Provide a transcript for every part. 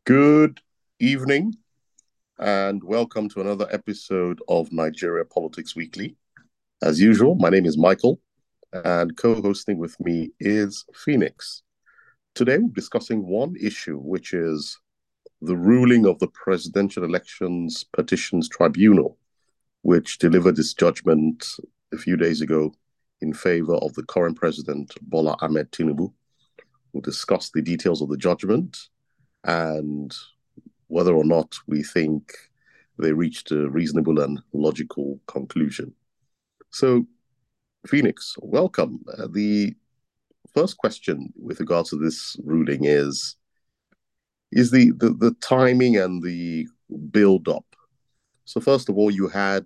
Good evening, and welcome to another episode of Nigeria Politics Weekly. As usual, my name is Michael, and co hosting with me is Phoenix. Today, we're discussing one issue, which is the ruling of the Presidential Elections Petitions Tribunal, which delivered its judgment a few days ago in favor of the current president, Bola Ahmed Tinubu. We'll discuss the details of the judgment and whether or not we think they reached a reasonable and logical conclusion. So, Phoenix, welcome. The first question with regards to this ruling is the timing and the build up. So, first of all, you had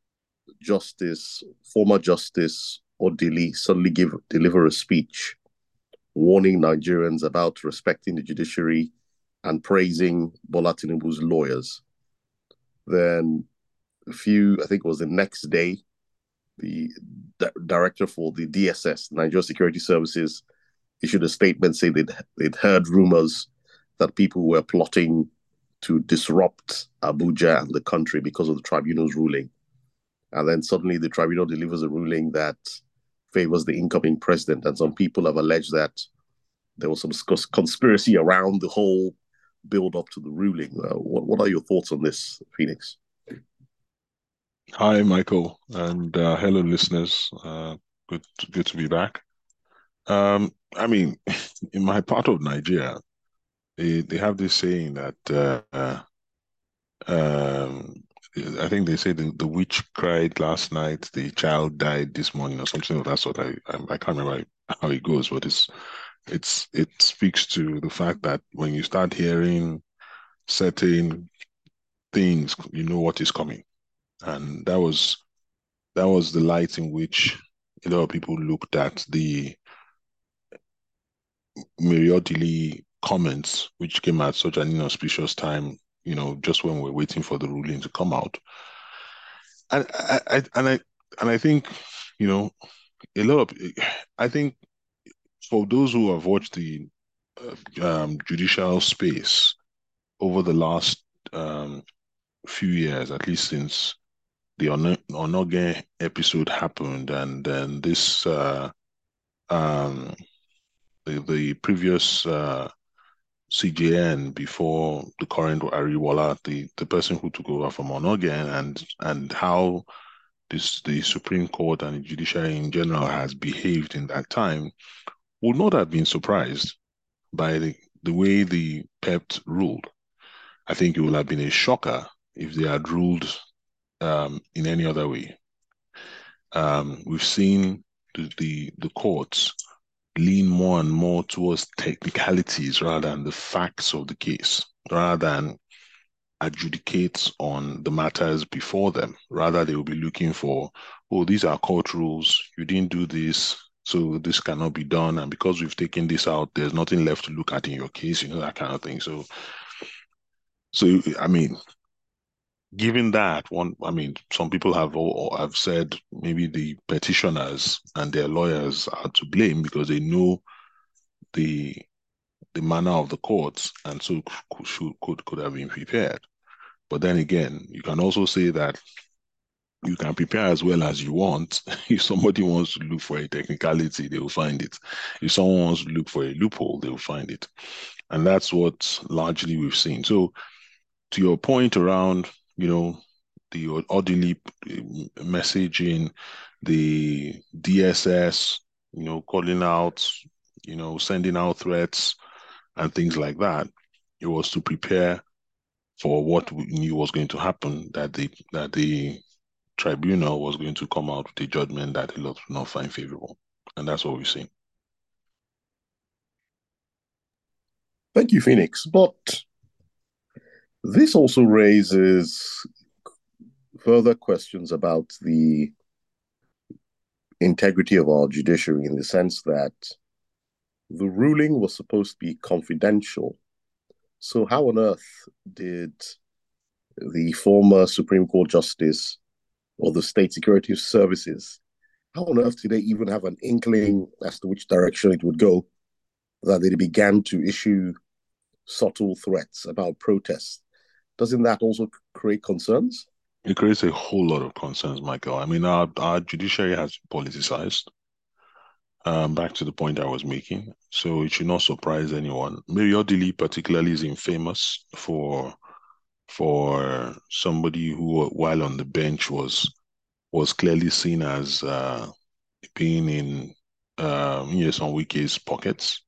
former Justice Odili suddenly deliver a speech warning Nigerians about respecting the judiciary and praising Bola Tinubu's lawyers. Then I think it was the next day, the director for the DSS, Nigeria Security Services, issued a statement saying they'd heard rumors that people were plotting to disrupt Abuja and the country because of the tribunal's ruling. And then suddenly the tribunal delivers a ruling that favors the incoming president. And some people have alleged that there was some conspiracy around the whole build up to the ruling. What are your thoughts on this, Phoenix? Hi, Michael, and hello, listeners. Good to be back. I mean, in my part of Nigeria, they have this saying that um, I think they say the witch cried last night, the child died this morning, or something of that sort. I can't remember how it goes, but it speaks to the fact that when you start hearing certain things, you know what is coming, and that was the light in which a lot of people looked at the Miriodili comments, which came at such an inauspicious time, just when we're waiting for the ruling to come out. And I think, you know, a lot of, I think for those who have watched the judicial space over the last few years, at least since the Onoge episode happened, and then this um, the previous CJN before the current Ariwala, the person who took over from Onoge, and how the Supreme Court and the judiciary in general has behaved in that time, would not have been surprised by the way the PEPT ruled. I think it would have been a shocker if they had ruled in any other way. We've seen the courts lean more and more towards technicalities rather than the facts of the case, rather than adjudicate on the matters before them. Rather, they will be looking for, oh, these are court rules. You didn't do this, so this cannot be done. And because we've taken this out, there's nothing left to look at in your case, that kind of thing. So I mean, given that one, I mean, some people have said maybe the petitioners and their lawyers are to blame because they know the the manner of the courts, and so could have been prepared. But then again, you can also say that you can prepare as well as you want. If somebody wants to look for a technicality, they will find it. If someone wants to look for a loophole, they will find it. And that's what largely we've seen. So to your point around, the orderly messaging, the DSS, calling out, sending out threats and things like that, it was to prepare for what we knew was going to happen, that the tribunal was going to come out with a judgment that a lot would not find favorable. And that's what we've seen. Thank you, Phoenix. But this also raises further questions about the integrity of our judiciary in the sense that the ruling was supposed to be confidential. So, how on earth did the former Supreme Court Justice or the State Security Services, how on earth did they even have an inkling as to which direction it would go that they began to issue subtle threats about protests. Doesn't that also create concerns? It creates a whole lot of concerns, Michael. I mean, our judiciary has been politicized. Back to the point I was making. So it should not surprise anyone. Oyodele particularly is infamous for somebody who, while on the bench, was clearly seen as being in some Wike's pockets.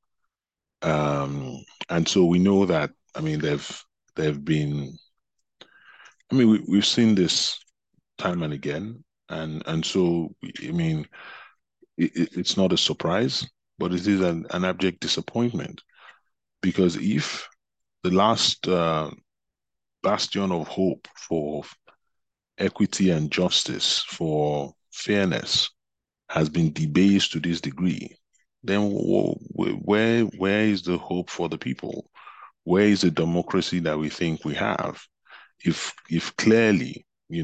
And so we know that. I mean, they've been. I mean, we've seen this time and again, and so I mean, it's not a surprise, but it is an abject disappointment because if the last bastion of hope for equity and justice, for fairness, has been debased to this degree, then where is the hope for the people? Where is the democracy that we think we have? If clearly,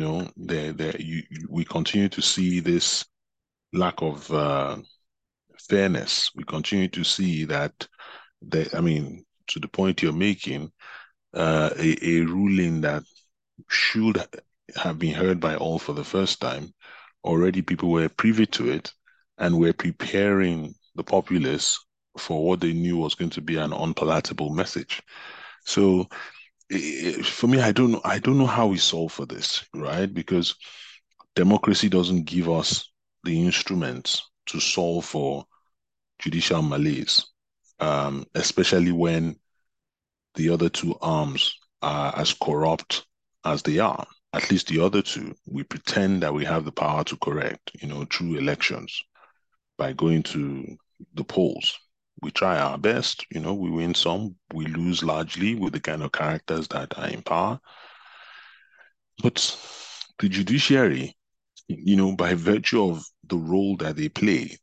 we continue to see this lack of fairness, we continue to see that I mean, to the point you're making, a ruling that should have been heard by all for the first time. Already people were privy to it and were preparing the populace for what they knew was going to be an unpalatable message. So for me, I don't know how we solve for this, right? Because democracy doesn't give us the instruments to solve for judicial malaise, especially when the other two arms are as corrupt as they are. At least the other two, we pretend that we have the power to correct, through elections by going to the polls. We try our best, we win some, we lose largely with the kind of characters that are in power. But the judiciary, by virtue of the role that they play,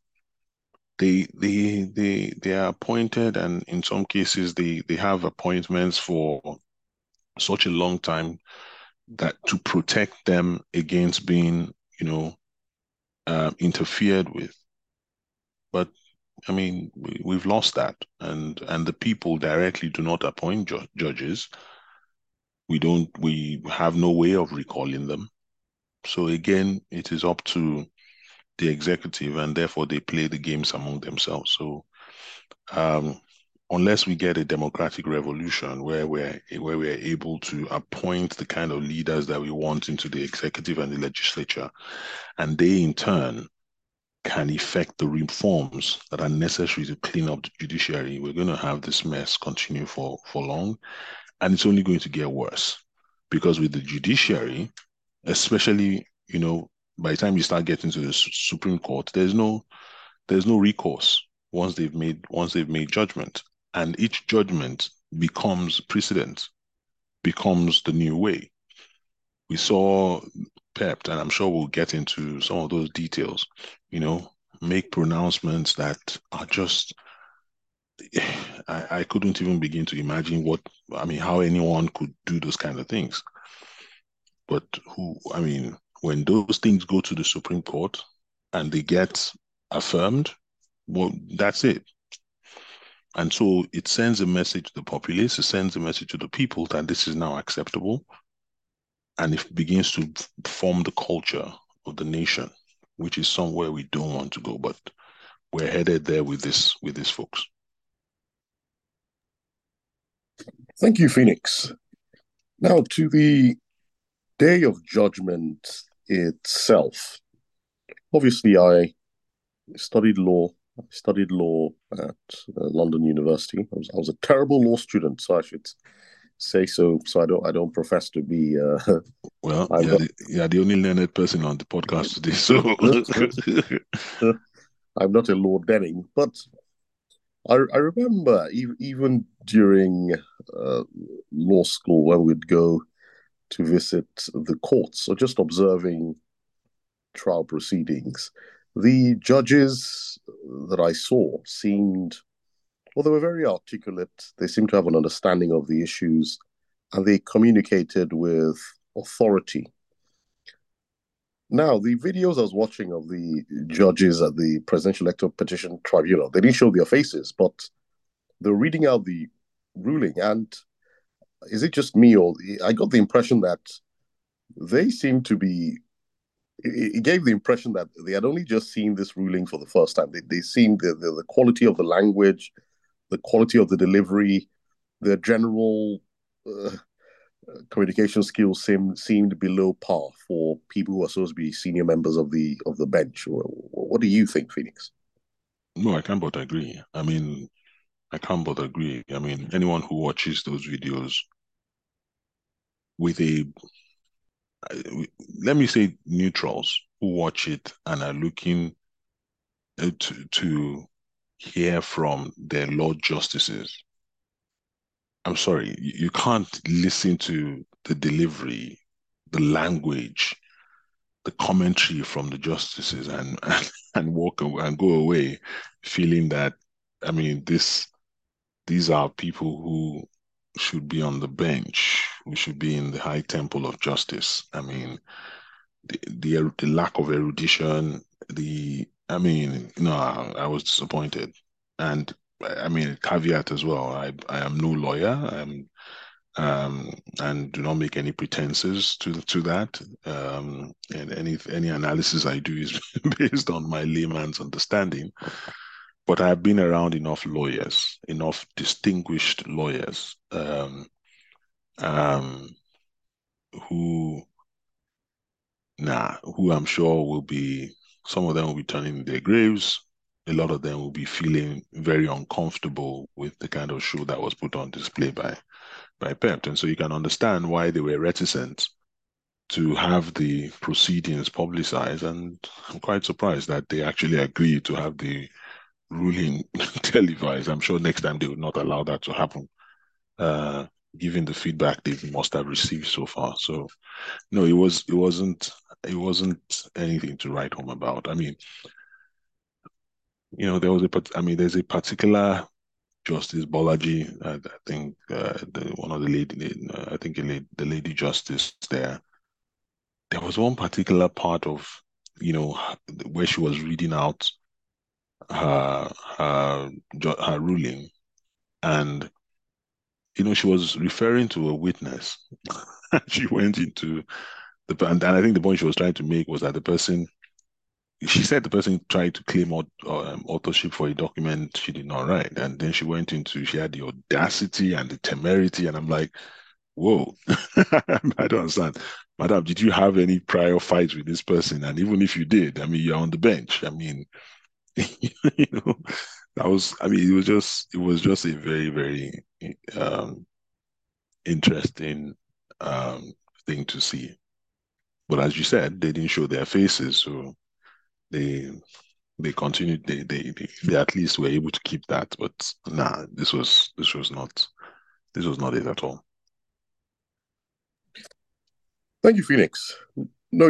they are appointed, and in some cases they have appointments for such a long time that to protect them against being, interfered with. But I mean, we've lost that, and the people directly do not appoint judges. We have no way of recalling them. So again, it is up to the executive, and therefore they play the games among themselves. So um, unless we get a democratic revolution where we're able to appoint the kind of leaders that we want into the executive and the legislature, and they in turn can effect the reforms that are necessary to clean up the judiciary, we're going to have this mess continue for long, and it's only going to get worse because with the judiciary, especially by the time you start getting to the Supreme Court, there's no recourse once they've made judgment, and each judgment becomes precedent, becomes the new way. We saw PEP, and I'm sure we'll get into some of those details, make pronouncements that are just, I couldn't even begin to imagine how anyone could do those kind of things. But when those things go to the Supreme Court and they get affirmed, well, that's it. And so it sends a message to the populace, it sends a message to the people that this is now acceptable, and it begins to form the culture of the nation, which is somewhere we don't want to go, but we're headed there with these folks. Thank you, Phoenix. Now to the Day of Judgment itself. Obviously, I studied law. I studied law at London University. I was a terrible law student, so I should say so. So I don't profess to be. Well, you're the only learned person on the podcast today, so I'm not a Lord Denning, but I remember even during law school when we'd go to visit the courts or just observing trial proceedings, the judges that I saw seemed, well, they were very articulate. They seemed to have an understanding of the issues and they communicated with authority. Now, the videos I was watching of the judges at the Presidential Electoral Petition Tribunal, they didn't show their faces, but they're reading out the ruling. And is it just me, or I got the impression that they seem to be it gave the impression that they had only just seen this ruling for the first time. They seen the quality of the language, the quality of the delivery, the general communication skills seemed below par for people who are supposed to be senior members of the bench. What do you think, Phoenix? No, I can't but agree. I mean, I can't but agree. I mean, anyone who watches those videos with a, let me say, neutrals who watch it and are looking to hear from their Lord Justices. I'm sorry, you can't listen to the delivery, the language, the commentary from the justices and walk away and go away feeling that, I mean, these are people who should be on the bench, who should be in the high temple of justice. I mean, the lack of erudition, I mean, no, I was disappointed. And I mean, caveat as well, I am no lawyer. And do not make any pretenses to that. And any analysis I do is based on my layman's understanding. But I've been around enough lawyers, enough distinguished lawyers, um, who who I'm sure will be, some of them will be turning in their graves. A lot of them will be feeling very uncomfortable with the kind of show that was put on display by PEP. And so you can understand why they were reticent to have the proceedings publicized. And I'm quite surprised that they actually agreed to have the ruling televised. I'm sure next time they would not allow that to happen, uh, given the feedback they must have received so far. So no, it wasn't anything to write home about. I mean, there's a particular Justice Bolaji, I think one of the lady, I think the lady justice there was one particular part of, where she was reading out her ruling, and she was referring to a witness. She went into and I think the point she was trying to make was that she said the person tried to claim authorship for a document she did not write, and then she had the audacity and the temerity, and I'm like, whoa, I don't understand. Madam, did you have any prior fights with this person? And even if you did, I mean, you're on the bench. I mean, you know, I mean, it was just a very, very um, interesting um, thing to see. But as you said, they didn't show their faces, so they they continued. They at least were able to keep that. But nah, this was not it at all. Thank you, Phoenix. No,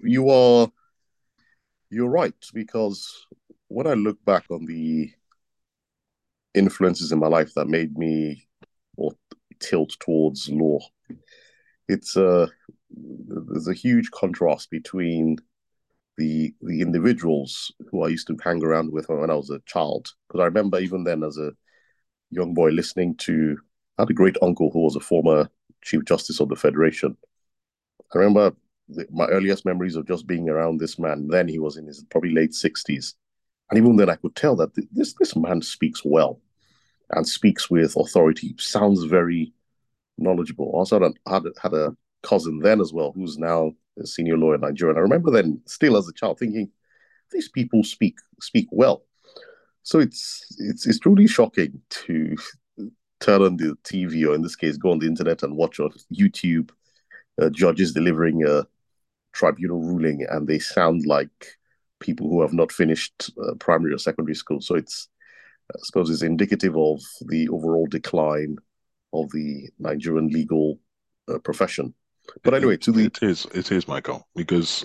you're right, because when I look back on the influences in my life that made me or tilt towards law, it's there's a huge contrast between the individuals who I used to hang around with when I was a child. Because I remember even then as a young boy listening to I had a great uncle who was a former Chief Justice of the Federation. I remember my earliest memories of just being around this man. Then he was in his probably late 60s. And even then I could tell that this man speaks well and speaks with authority, sounds very knowledgeable. Also had a cousin then as well, who's now a senior lawyer in Nigeria. And I remember then, still as a child, thinking these people speak well. So it's truly shocking to turn on the TV, or in this case, go on the internet and watch on YouTube judges delivering a tribunal ruling, and they sound like people who have not finished primary or secondary school. So I suppose it's indicative of the overall decline of the Nigerian legal profession. But anyway, It is, Michael, because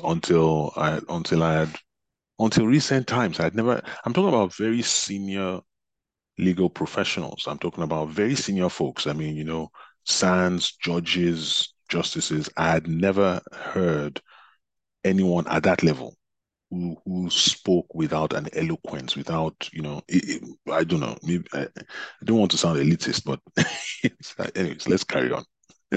until recent times, I'm talking about very senior legal professionals. I'm talking about very senior folks. I mean, SANs, judges, justices. I had never heard anyone at that level who spoke without an eloquence, without, I don't know, maybe I don't want to sound elitist, but anyways, let's carry on.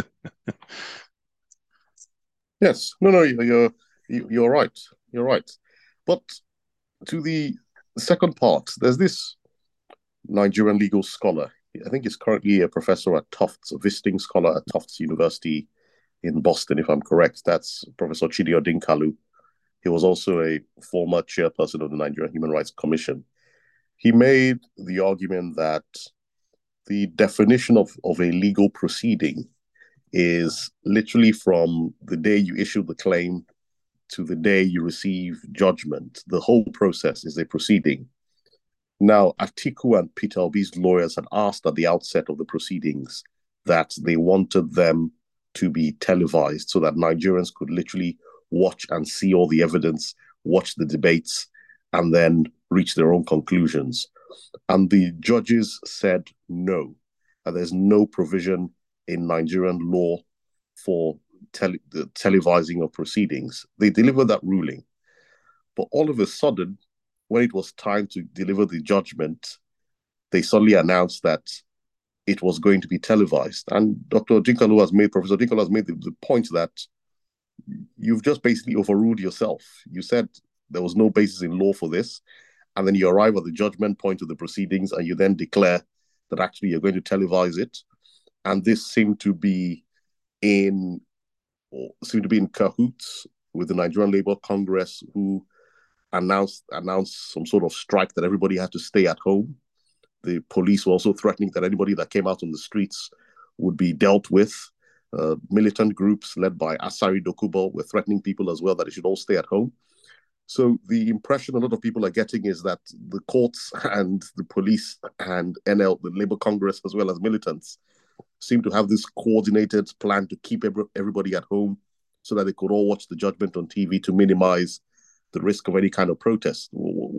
Yes, no, you're right. You're right. But to the second part, there's this Nigerian legal scholar. I think he's currently a professor at Tufts, a visiting scholar at Tufts University in Boston, if I'm correct. That's Professor Chidi Odinkalu. He was also a former chairperson of the Nigerian Human Rights Commission. He made the argument that the definition of a legal proceeding is literally from the day you issue the claim to the day you receive judgment. The whole process is a proceeding. Now, Atiku and Peter Obi's lawyers had asked at the outset of the proceedings that they wanted them to be televised so that Nigerians could literally watch and see all the evidence, watch the debates, and then reach their own conclusions. And the judges said no. And there's no provision in Nigerian law for the televising of proceedings. They delivered that ruling. But all of a sudden, when it was time to deliver the judgment, they suddenly announced that it was going to be televised. And Professor Odinkalu has made the point that you've just basically overruled yourself. You said there was no basis in law for this, and then you arrive at the judgment point of the proceedings, and you then declare that actually you're going to televise it. And this seemed to be in cahoots with the Nigerian Labour Congress, who announced some sort of strike that everybody had to stay at home. The police were also threatening that anybody that came out on the streets would be dealt with. Militant groups led by Asari Dokubo were threatening people as well that they should all stay at home. So the impression a lot of people are getting is that the courts and the police and NL, the Labour Congress, as well as militants, seem to have this coordinated plan to keep everybody at home so that they could all watch the judgment on TV to minimize the risk of any kind of protest.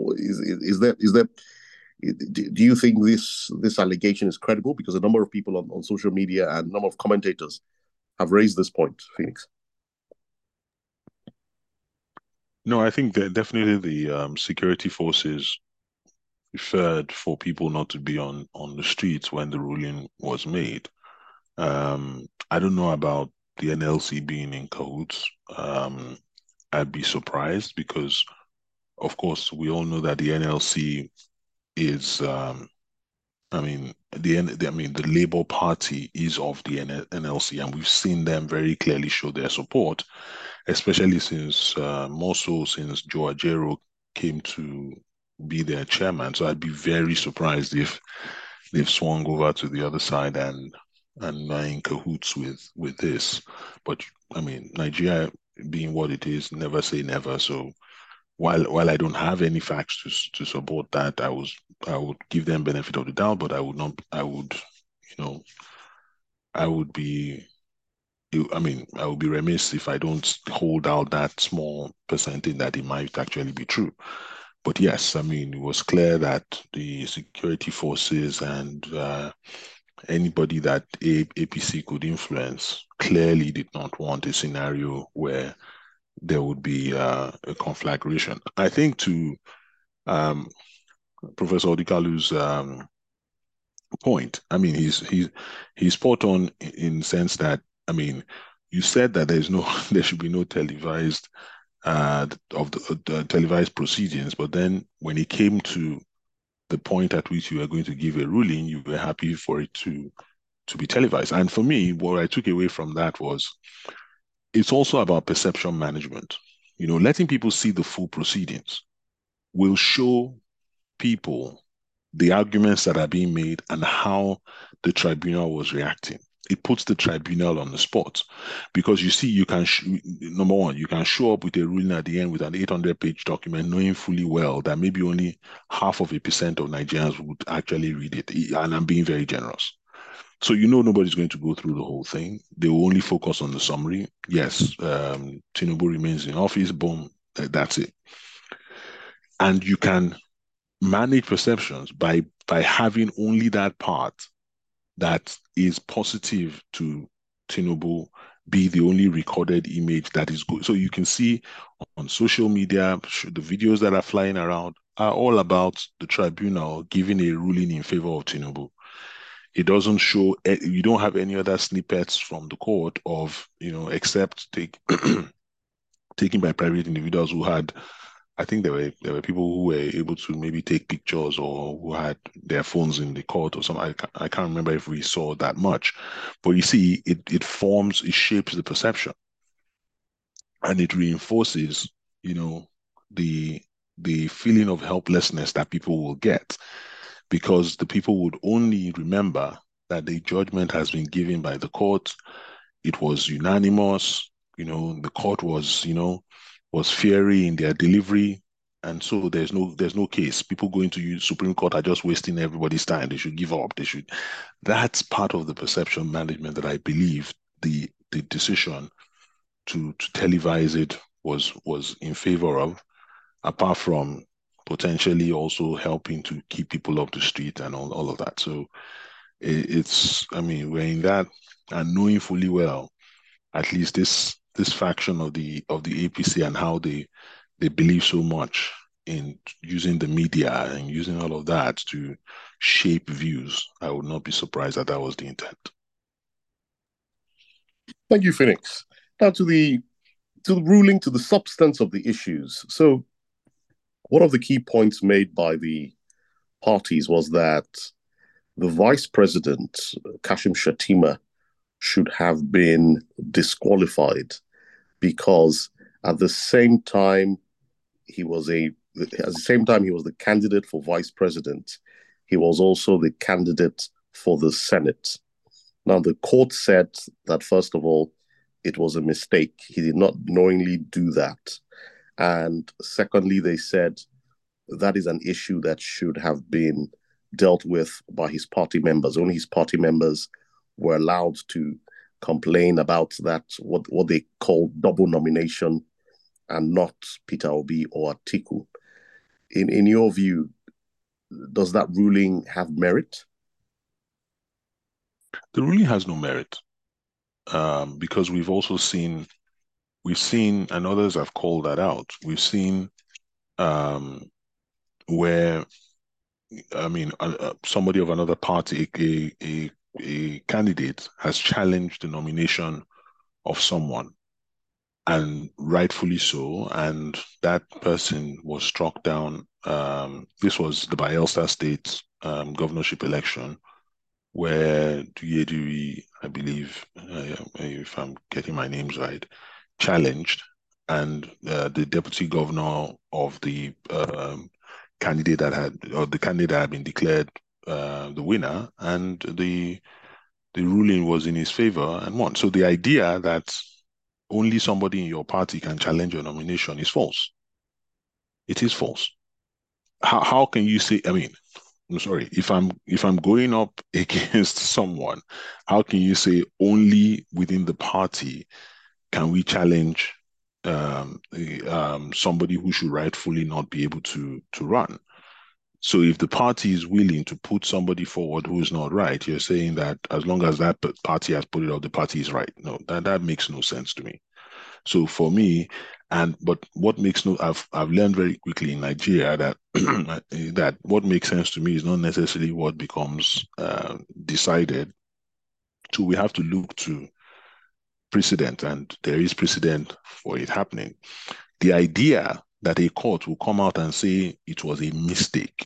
Do you think this allegation is credible? Because a number of people on social media and a number of commentators have raised this point, Phoenix. No, I think that definitely the security forces preferred for people not to be on the streets when the ruling was made. I don't know about the NLC being in cahoots. I'd be surprised because, of course, we all know that the NLC is, the Labour Party is of the NLC, and we've seen them very clearly show their support, especially since, more so since Joe Ajaero came to be their chairman. So I'd be very surprised if they've swung over to the other side and are in cahoots with this. But I mean, Nigeria being what it is, never say never. So while I don't have any facts to support that, I would give them benefit of the doubt, but I would not. I would be. I would be remiss if I don't hold out that small percentage that it might actually be true. But yes, I mean, it was clear that the security forces and anybody that APC could influence clearly did not want a scenario where there would be a conflagration. I think to Professor Odikalu's point, I mean, he's spot on in the sense that, I mean, you said that there should be no televised of the televised proceedings, but then when it came to the point at which you were going to give a ruling, you were happy for it to be televised. And for me, what I took away from that was it's also about perception management. Letting people see the full proceedings will show people the arguments that are being made and how the tribunal was reacting. It puts the tribunal on the spot because you see, you can, number one, you can show up with a ruling at the end with an 800-page document, knowing fully well that maybe only 0.5% of Nigerians would actually read it. And I'm being very generous. So nobody's going to go through the whole thing. They will only focus on the summary. Yes, Tinubu remains in office. Boom, that's it. And you can manage perceptions by having only that part that is positive to Tinubu be the only recorded image that is good. So you can see on social media, the videos that are flying around are all about the tribunal giving a ruling in favor of Tinubu. It doesn't show, you don't have any other snippets from the court of, except taken by private individuals who had, I think there were people who were able to maybe take pictures or who had their phones in the court or something. I can't remember if we saw that much, but you see, it shapes the perception, and it reinforces, the the feeling of helplessness that people will get, because the people would only remember that the judgment has been given by the court. It was unanimous. The court was fiery in their delivery. And so there's no case. People going to use Supreme Court are just wasting everybody's time. They should give up. That's part of the perception management that I believe the decision to televise it was in favor of, apart from potentially also helping to keep people off the street and all of that. So I mean, we're in that, and knowing fully well, at least this faction of the APC and how they believe so much in using the media and using all of that to shape views. I would not be surprised that was the intent. Thank you, Phoenix. Now to the ruling, to the substance of the issues. So one of the key points made by the parties was that the vice president, Kashim Shettima, should have been disqualified because at the same time he was the candidate for vice president, he was also the candidate for the Senate. Now the court said that first of all, it was a mistake. He did not knowingly do that. And secondly, they said that is an issue that should have been dealt with by his party members. Only his party members were allowed to complain about that, what they call double nomination, and not Peter Obi or Atiku. In your view, does that ruling have merit? The ruling has no merit, because we've seen, and others have called that out. We've seen where, I mean, somebody of another party, a candidate, has challenged the nomination of someone, and rightfully so, and that person was struck down. This was the Bayelsa State governorship election, where Duyeduri, I believe, if I'm getting my names right, challenged, and the deputy governor of the candidate that had been declared the winner, and the ruling was in his favor and won. So the idea that only somebody in your party can challenge your nomination is false. It is false. How can you say? I mean, I'm sorry, if I'm going up against someone, how can you say only within the party can we challenge somebody who should rightfully not be able to run? So if the party is willing to put somebody forward who is not right, you're saying that as long as that party has put it out, the party is right. No, that makes no sense to me. So for me, but what makes no, I've learned very quickly in Nigeria that that what makes sense to me is not necessarily what becomes decided. So we have to look to precedent, and there is precedent for it happening. The idea that a court will come out and say it was a mistake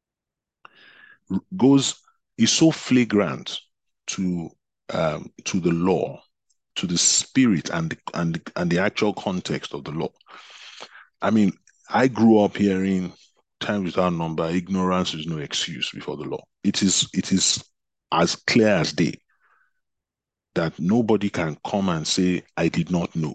is so flagrant to the law, to the spirit and the actual context of the law. I mean, I grew up hearing time without number, ignorance is no excuse before the law. It is as clear as day that nobody can come and say, I did not know,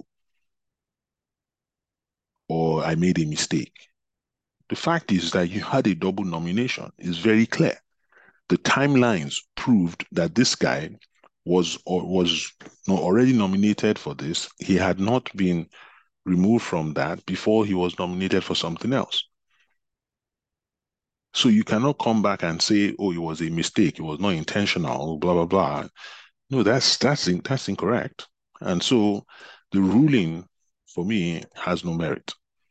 or I made a mistake. The fact is that you had a double nomination. It's very clear. The timelines proved that this guy was already nominated for this. He had not been removed from that before he was nominated for something else. So you cannot come back and say, oh, it was a mistake, it was not intentional, blah, blah, blah. No, that's incorrect. And so the ruling, for me, has no merit.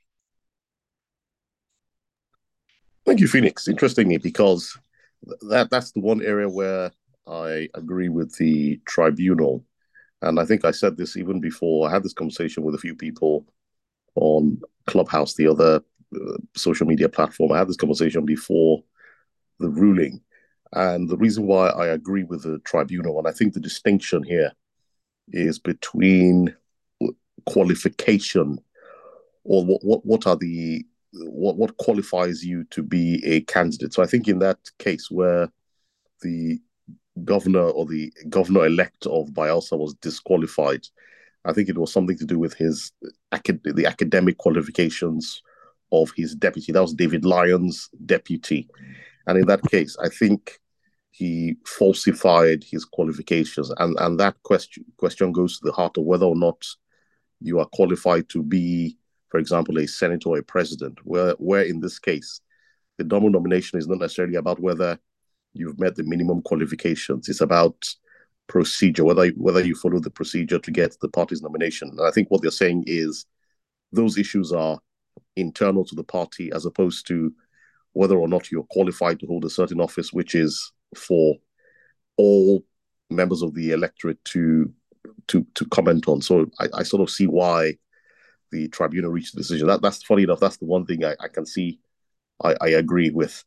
Thank you, Phoenix. Interestingly, because that's the one area where I agree with the tribunal. And I think I said this even before. I had this conversation with a few people on Clubhouse, the other social media platform. I had this conversation before the ruling. And the reason why I agree with the tribunal, and I think the distinction here is between qualification, or what are the what qualifies you to be a candidate. So I think in that case where the governor or the governor elect of Bielsa was disqualified, I think it was something to do with the academic qualifications of his deputy. That was David Lyons' deputy, and in that case, I think he falsified his qualifications, and that question goes to the heart of whether or not you are qualified to be, for example, a senator or a president. Where in this case, the double nomination is not necessarily about whether you've met the minimum qualifications. It's about procedure, whether you follow the procedure to get the party's nomination. And I think what they're saying is those issues are internal to the party as opposed to whether or not you're qualified to hold a certain office, which is for all members of the electorate to comment on. So I sort of see why the tribunal reached the decision. That's funny enough. That's the one thing I can see I agree with.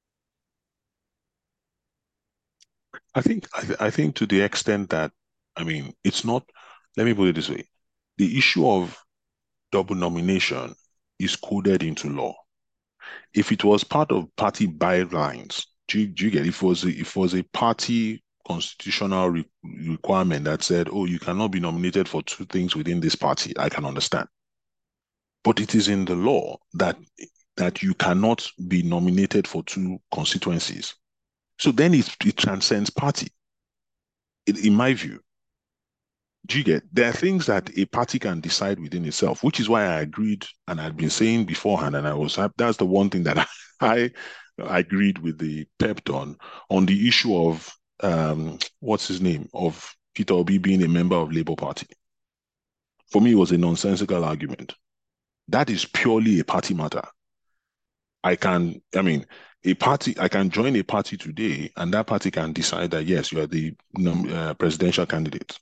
I think to the extent that, I mean, it's not, let me put it this way. The issue of double nomination is coded into law. If it was part of party guidelines, do you get it? If it was a party constitutional requirement that said, oh, you cannot be nominated for two things within this party, I can understand. But it is in the law that you cannot be nominated for two constituencies. So then it transcends party, in my view. Do you get? There are things that a party can decide within itself, which is why I agreed and I'd been saying beforehand, and that's the one thing that I agreed with the PEP on the issue of what's his name, of Peter Obi being a member of Labour Party. For me, it was a nonsensical argument. That is purely a party matter. I can join a party today, and that party can decide that yes, you are the presidential candidate.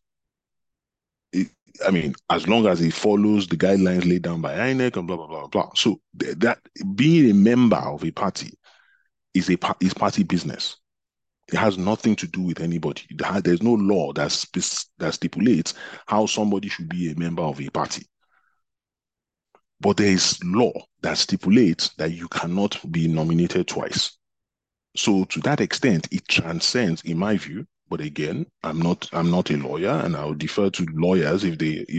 As long as it follows the guidelines laid down by INEC and blah blah blah blah. So that being a member of a party is party business. It has nothing to do with anybody. There's no law that stipulates how somebody should be a member of a party. But there is law that stipulates that you cannot be nominated twice. So to that extent, it transcends, in my view. But again, I'm not a lawyer, and I'll defer to lawyers if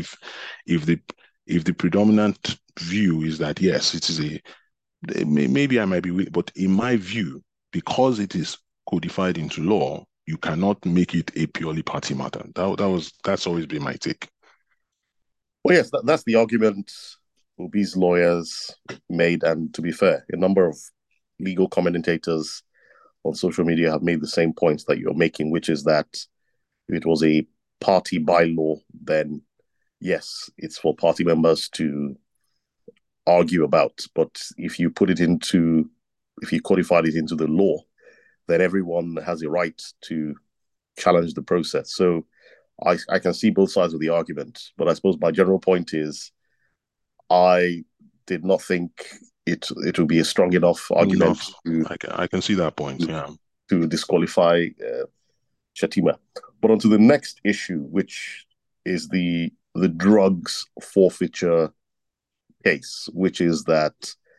the predominant view is that yes, it is maybe I might be, but in my view, because it is codified into law, you cannot make it a purely party matter. That's always been my take. Well, yes, that's the argument Obi's lawyers made, and to be fair, a number of legal commentators on social media have made the same points that you're making, which is that if it was a party bylaw, then yes, it's for party members to argue about. But if you codified it into the law, then everyone has a right to challenge the process. So I can see both sides of the argument, but I suppose my general point is I did not think it would be a strong enough argument I can see that point, yeah, to disqualify Shettima. But onto the next issue, which is the drugs forfeiture case, which is that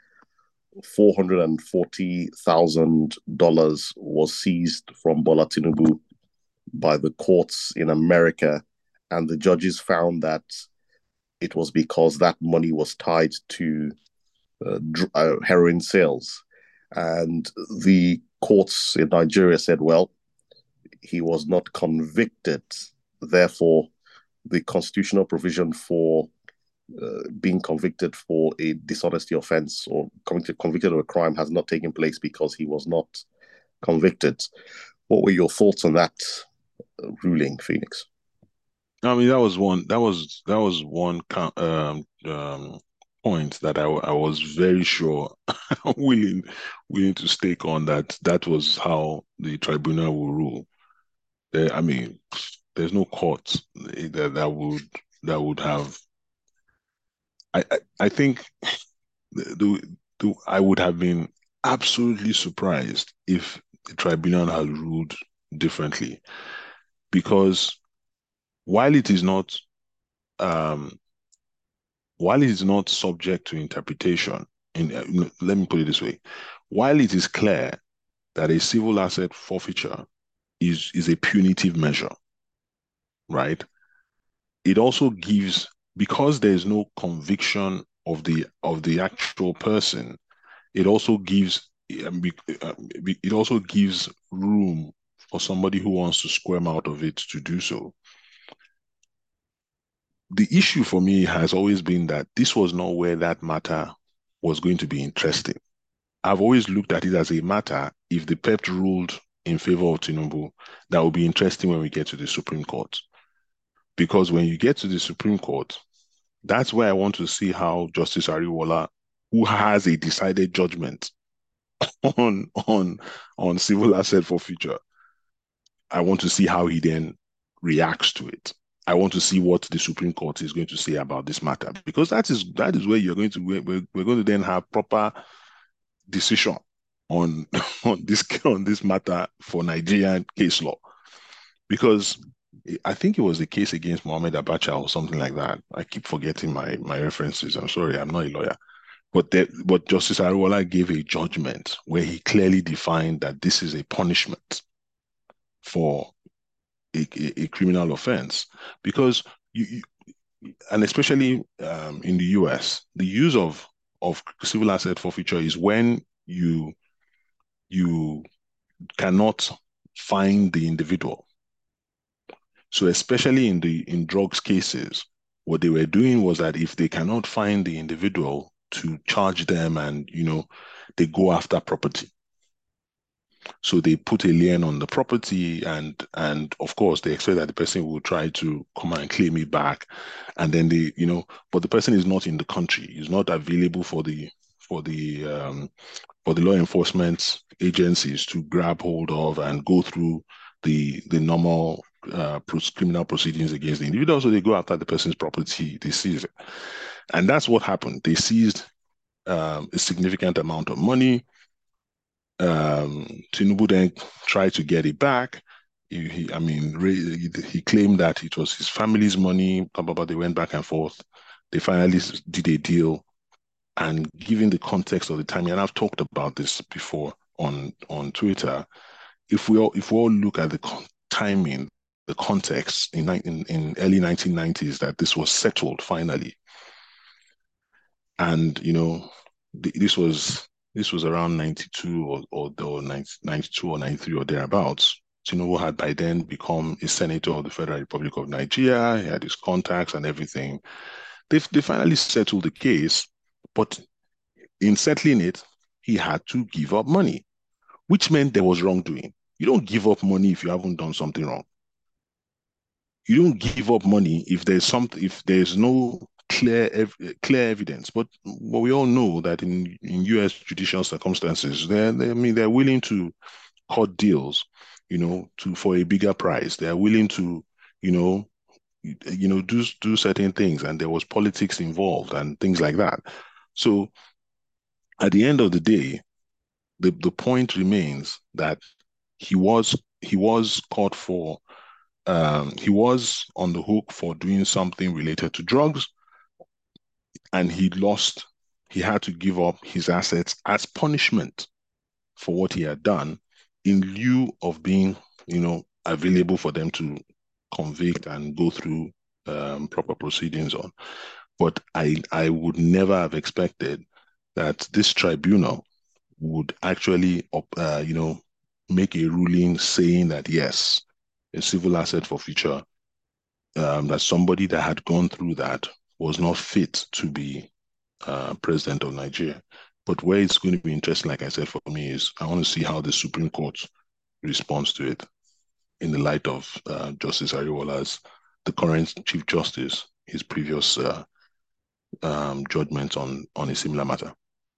$440,000 was seized from Bola Tinubu by the courts in America, and the judges found that it was because that money was tied to heroin sales. And the courts in Nigeria said, well, he was not convicted. Therefore, the constitutional provision for being convicted for a dishonesty offense or convicted of a crime has not taken place because he was not convicted. What were your thoughts on that ruling, Phoenix? I mean, that was one point that I was very sure willing to stake on, that was how the tribunal will rule. I mean, there's no court that would have. I think I would have been absolutely surprised if the tribunal had ruled differently, because while it is not um, while it is not subject to interpretation, let me put it this way, while it is clear that a civil asset forfeiture is a punitive measure, right? It also gives, because there is no conviction of the actual person, it also gives it also gives room for somebody who wants to squirm out of it to do so. The issue for me has always been that this was not where that matter was going to be interesting. I've always looked at it as a matter, if the PEP ruled in favor of Tinubu, that will be interesting when we get to the Supreme Court. Because when you get to the Supreme Court, that's where I want to see how Justice Ariwoola, who has a decided judgment on civil asset forfeiture, I want to see how he then reacts to it. I want to see what the Supreme Court is going to say about this matter, because that is where we're going to then have proper decision on on this matter for Nigerian case law. Because I think it was the case against Mohammed Abacha or something like that. I keep forgetting my references. I'm sorry, I'm not a lawyer. But Justice Ariwoola gave a judgment where he clearly defined that this is a punishment for a criminal offense. Because and especially in the US, the use of civil asset forfeiture is when you cannot find the individual. So especially in drugs cases, what they were doing was that if they cannot find the individual to charge them, and they go after property. So they put a lien on the property, and of course they expect that the person will try to come and claim it back. And then but the person is not in the country, is not available for the law enforcement agencies to grab hold of and go through the normal criminal proceedings against the individual. So they go after the person's property, they seize it. And that's what happened. They seized a significant amount of money. Tinubu then tried to get it back. He claimed that it was his family's money, blah, blah, blah. They went back and forth. They finally did a deal. And given the context of the timing, and I've talked about this before on Twitter, if we all look at the timing, the context in early 1990s, that this was settled finally, and this was around 92 or 92 or 93 or thereabouts. Tinubu had by then become a senator of the Federal Republic of Nigeria. He had his contacts and everything. They finally settled the case, but in settling it, he had to give up money, which meant there was wrongdoing. You don't give up money if you haven't done something wrong. You don't give up money if there's no clear evidence. But we all know that in U.S. judicial circumstances, they're willing to cut deals, for a bigger price. They're willing to, do certain things, and there was politics involved and things like that. So at the end of the day, the point remains that he was caught for he was on the hook for doing something related to drugs, and he had to give up his assets as punishment for what he had done, in lieu of being, available for them to convict and go through proper proceedings on. But I would never have expected that this tribunal would actually, make a ruling saying that yes, a civil asset forfeiture, that somebody that had gone through that was not fit to be president of Nigeria. But where it's going to be interesting, like I said, for me, is I want to see how the Supreme Court responds to it in the light of Justice Ariwoola's the current Chief Justice his previous judgment on a similar matter.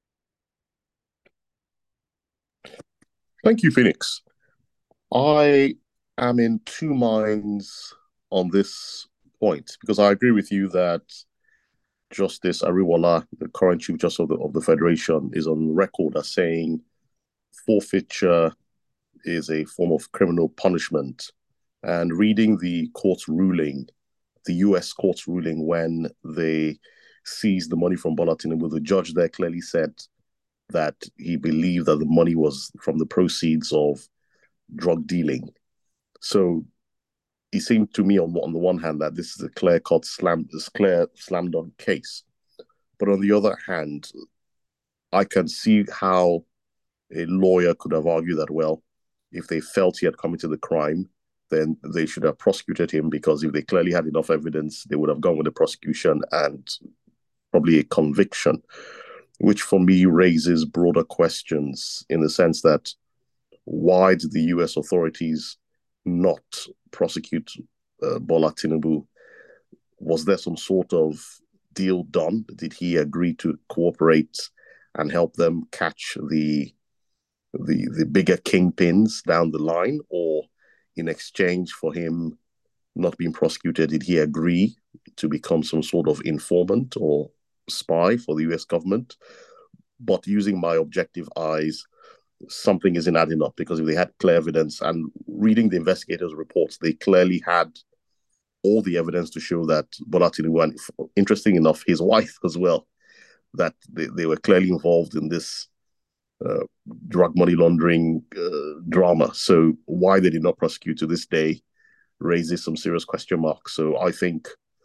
Thank you, Phoenix. I am in two minds on this point because I agree with you that Justice Ariwoola, the current Chief Justice of the Federation, is on record as saying forfeiture is a form of criminal punishment. And reading the court's ruling, the US court's ruling when they seized the money from Bola Tinubu, the judge there clearly said that he believed that the money was from the proceeds of drug dealing. So it seemed to me on the one hand that this is a clear-cut slam dunk case. But on the other hand, I can see how a lawyer could have argued that, well, if they felt he had committed the crime, then they should have prosecuted him, because if they clearly had enough evidence, they would have gone with the prosecution and probably a conviction, which for me raises broader questions in the sense that why did the US authorities not prosecute Bola Tinubu? Was there some sort of deal done? Did he agree to cooperate and help them catch the bigger kingpins down the line, or in exchange for him not being prosecuted, did he agree to become some sort of informant or spy for the US government? But using my objective eyes, something isn't adding up, because if they had clear evidence, and reading the investigators' reports, they clearly had all the evidence to show that Bola Tinubu, and interesting enough, his wife as well, that they were clearly involved in this drug money laundering drama. So why they did not prosecute to this day raises some serious question marks. So I think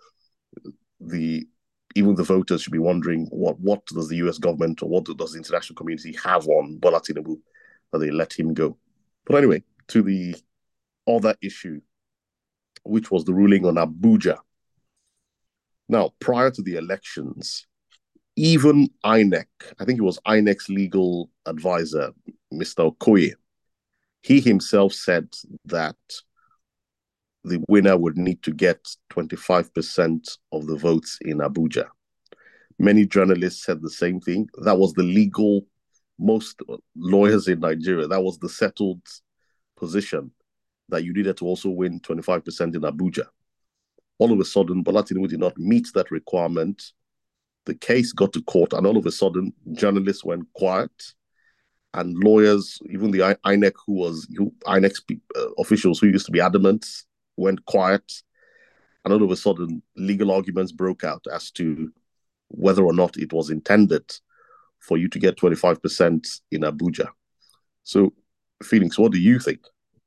even the voters should be wondering what does the US government or what does the international community have on Bola Tinubu that they let him go. But anyway, to the other issue, which was the ruling on Abuja. Now, prior to the elections, even INEC, I think it was INEC's legal advisor, Mr. Okoye, he himself said that the winner would need to get 25% of the votes in Abuja. Many journalists said the same thing. That was the legal, most lawyers in Nigeria, that was the settled position, that you needed to also win 25% in Abuja. All of a sudden, Bola Tinubu did not meet that requirement. The case got to court, and all of a sudden, journalists went quiet, and lawyers, even the INEC, INEC officials who used to be adamant, went quiet. And all of a sudden, legal arguments broke out as to whether or not it was intended for you to get 25% in Abuja. So, Felix, what do you think?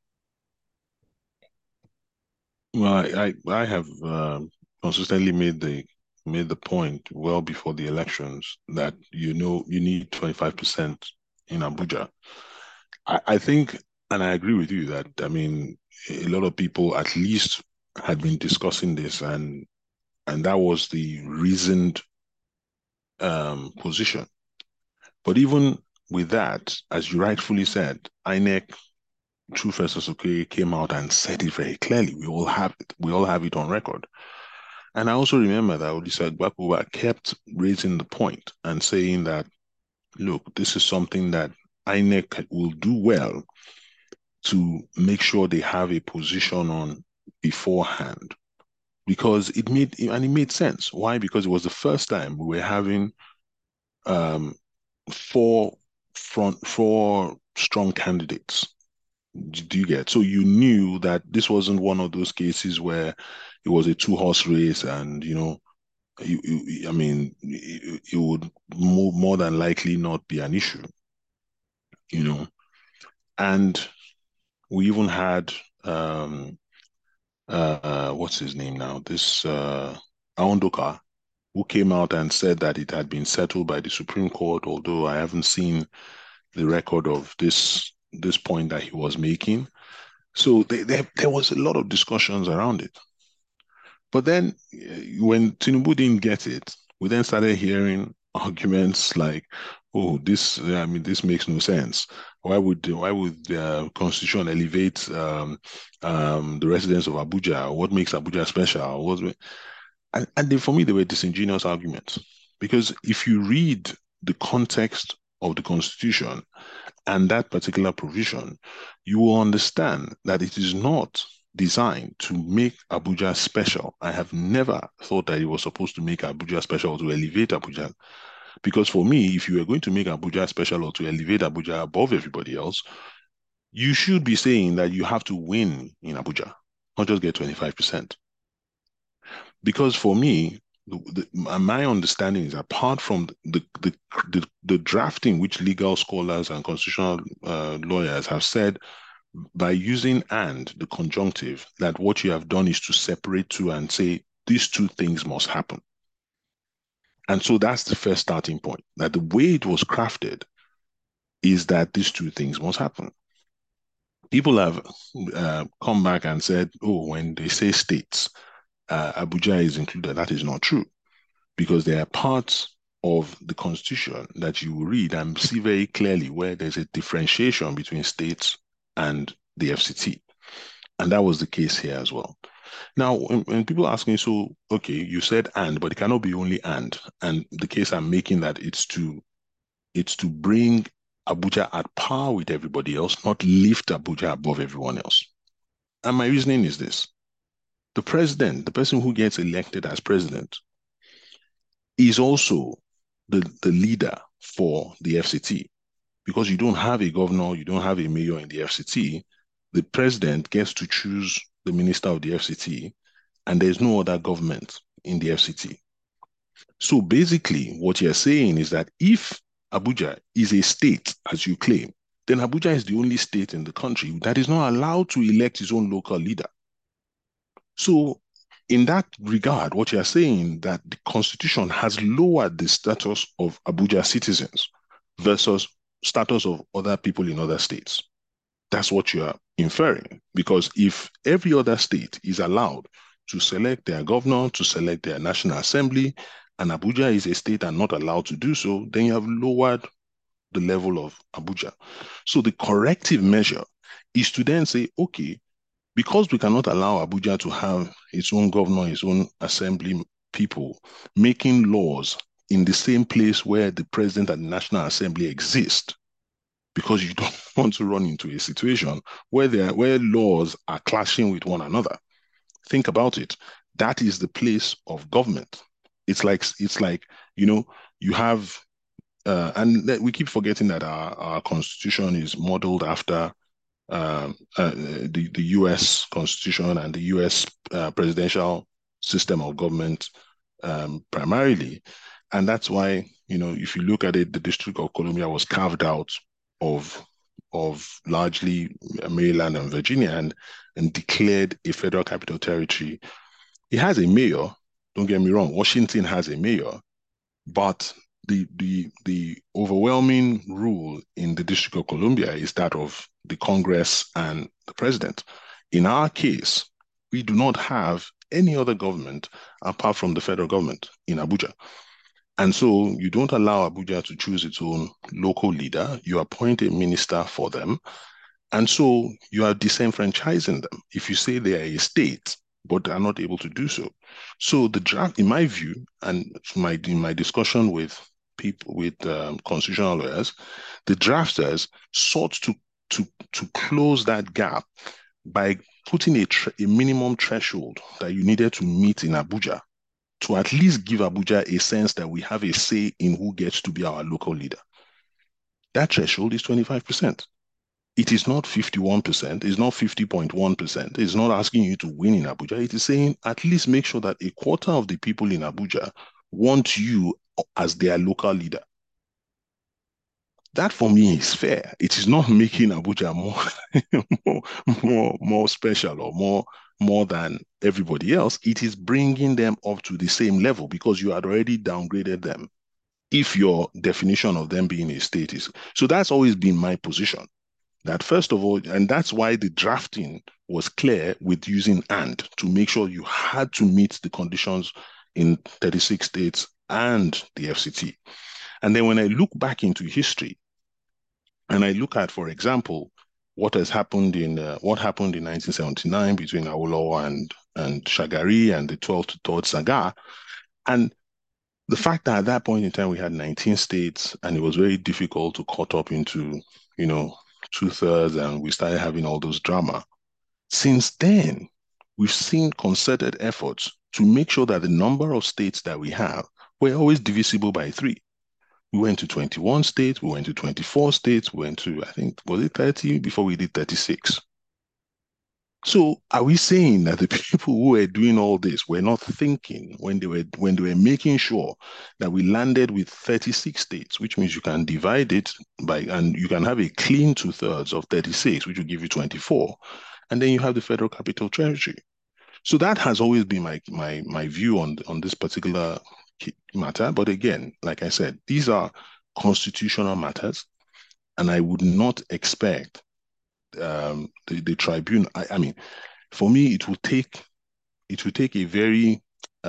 Well, I have consistently made the point well before the elections that you need 25% in Abuja. I think, and I agree with you that, I mean, a lot of people at least had been discussing this, and that was the reasoned position. But even with that, as you rightfully said, INEC, True Festus Okoye, came out and said it very clearly. We all have it. We all have it on record. And I also remember that Olisa Agbakowa kept raising the point and saying that, look, this is something that INEC will do well to make sure they have a position on beforehand, because it made sense. Why? Because it was the first time we were having four strong candidates. Do you get? So you knew that this wasn't one of those cases where it was a two-horse race, and I mean, it would more than likely not be an issue, and we even had what's his name now? This Aondoka, who came out and said that it had been settled by the Supreme Court, although I haven't seen the record of this point that he was making. So there was a lot of discussions around it. But then when Tinubu didn't get it, we then started hearing arguments like, oh, this makes no sense. Why would the constitution elevate the residents of Abuja? What makes Abuja special? And for me, they were disingenuous arguments. Because if you read the context of the constitution and that particular provision, you will understand that it is not designed to make Abuja special. I have never thought that it was supposed to make Abuja special or to elevate Abuja. Because for me, if you are going to make Abuja special or to elevate Abuja above everybody else, you should be saying that you have to win in Abuja, not just get 25%. Because for me, my understanding is apart from the drafting which legal scholars and constitutional lawyers have said by using and the conjunctive, that what you have done is to separate two and say these two things must happen. And so that's the first starting point, that the way it was crafted is that these two things must happen. People have come back and said, oh, when they say states, Abuja is included. That is not true, because there are parts of the constitution that you will read and see very clearly where there's a differentiation between states and the FCT. And that was the case here as well. Now, when people ask me, so, okay, you said and, but it cannot be only and. And the case I'm making that it's to bring Abuja at par with everybody else, not lift Abuja above everyone else. And my reasoning is this. The president, the person who gets elected as president, is also the leader for the FCT. Because you don't have a governor, you don't have a mayor in the FCT, the president gets to choose the minister of the FCT, and there's no other government in the FCT. So basically, what you're saying is that if Abuja is a state, as you claim, then Abuja is the only state in the country that is not allowed to elect its own local leader. So in that regard, what you're saying that the constitution has lowered the status of Abuja citizens versus status of other people in other states. That's what you are inferring. Because if every other state is allowed to select their governor, to select their national assembly, and Abuja is a state and not allowed to do so, then you have lowered the level of Abuja. So the corrective measure is to then say, okay, because we cannot allow Abuja to have its own governor, its own assembly people making laws in the same place where the president and the National Assembly exist, because you don't want to run into a situation where laws are clashing with one another. Think about it. That is the place of government. It's like you have and we keep forgetting that our constitution is modeled after the U.S. Constitution and the U.S. Presidential system of government primarily, and that's why if you look at it, the District of Columbia was carved out of largely Maryland and Virginia and declared a federal capital territory. It has a mayor. Don't get me wrong. Washington has a mayor, but the overwhelming rule in the District of Columbia is that of the Congress and the president. In our case, we do not have any other government apart from the federal government in Abuja. And so you don't allow Abuja to choose its own local leader. You appoint a minister for them. And so you are disenfranchising them if you say they are a state, but are not able to do so. So the draft, in my view, and in my discussion with people, with constitutional lawyers, the drafters sought to close that gap by putting a minimum threshold that you needed to meet in Abuja to at least give Abuja a sense that we have a say in who gets to be our local leader. That threshold is 25%. It is not 51%, it's not 50.1%. It's not asking you to win in Abuja. It is saying at least make sure that a quarter of the people in Abuja want you as their local leader. That for me is fair. It is not making Abuja more special or more than everybody else. It is bringing them up to the same level because you had already downgraded them. If your definition of them being a state is so, that's always been my position. That first of all, and that's why the drafting was clear with using and to make sure you had to meet the conditions in 36 states and the FCT. And then when I look back into history and I look at, for example, what happened in 1979 between Awolowo and Shagari and the 12 to 3rd Saga, and the fact that at that point in time we had 19 states and it was very difficult to cut up into, 2/3, and we started having all those drama. Since then, we've seen concerted efforts to make sure that the number of states that we have were always divisible by 3. We went to 21 states, we went to 24 states, we went to, I think, was it 30 before we did 36? So are we saying that the people who were doing all this were not thinking when they were making sure that we landed with 36 states, which means you can divide it by, and you can have a clean 2/3 of 36, which will give you 24, and then you have the Federal Capital Territory. So that has always been my view on this particular matter. But again, like I said, these are constitutional matters, and I would not expect the tribunal. I mean, for me, it will take a very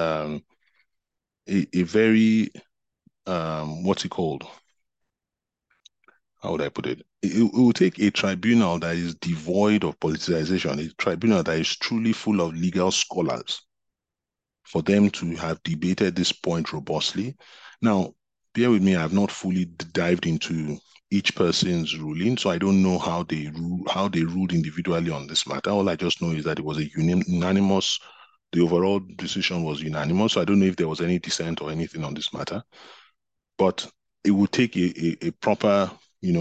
a very what's it called? How would I put it? It will take a tribunal that is devoid of politicization, a tribunal that is truly full of legal scholars for them to have debated this point robustly. Now, bear with me, I have not fully dived into each person's ruling, so I don't know how they ruled individually on this matter. All I just know is that it was a unanimous. The overall decision was unanimous. So I don't know if there was any dissent or anything on this matter, but it would take a proper,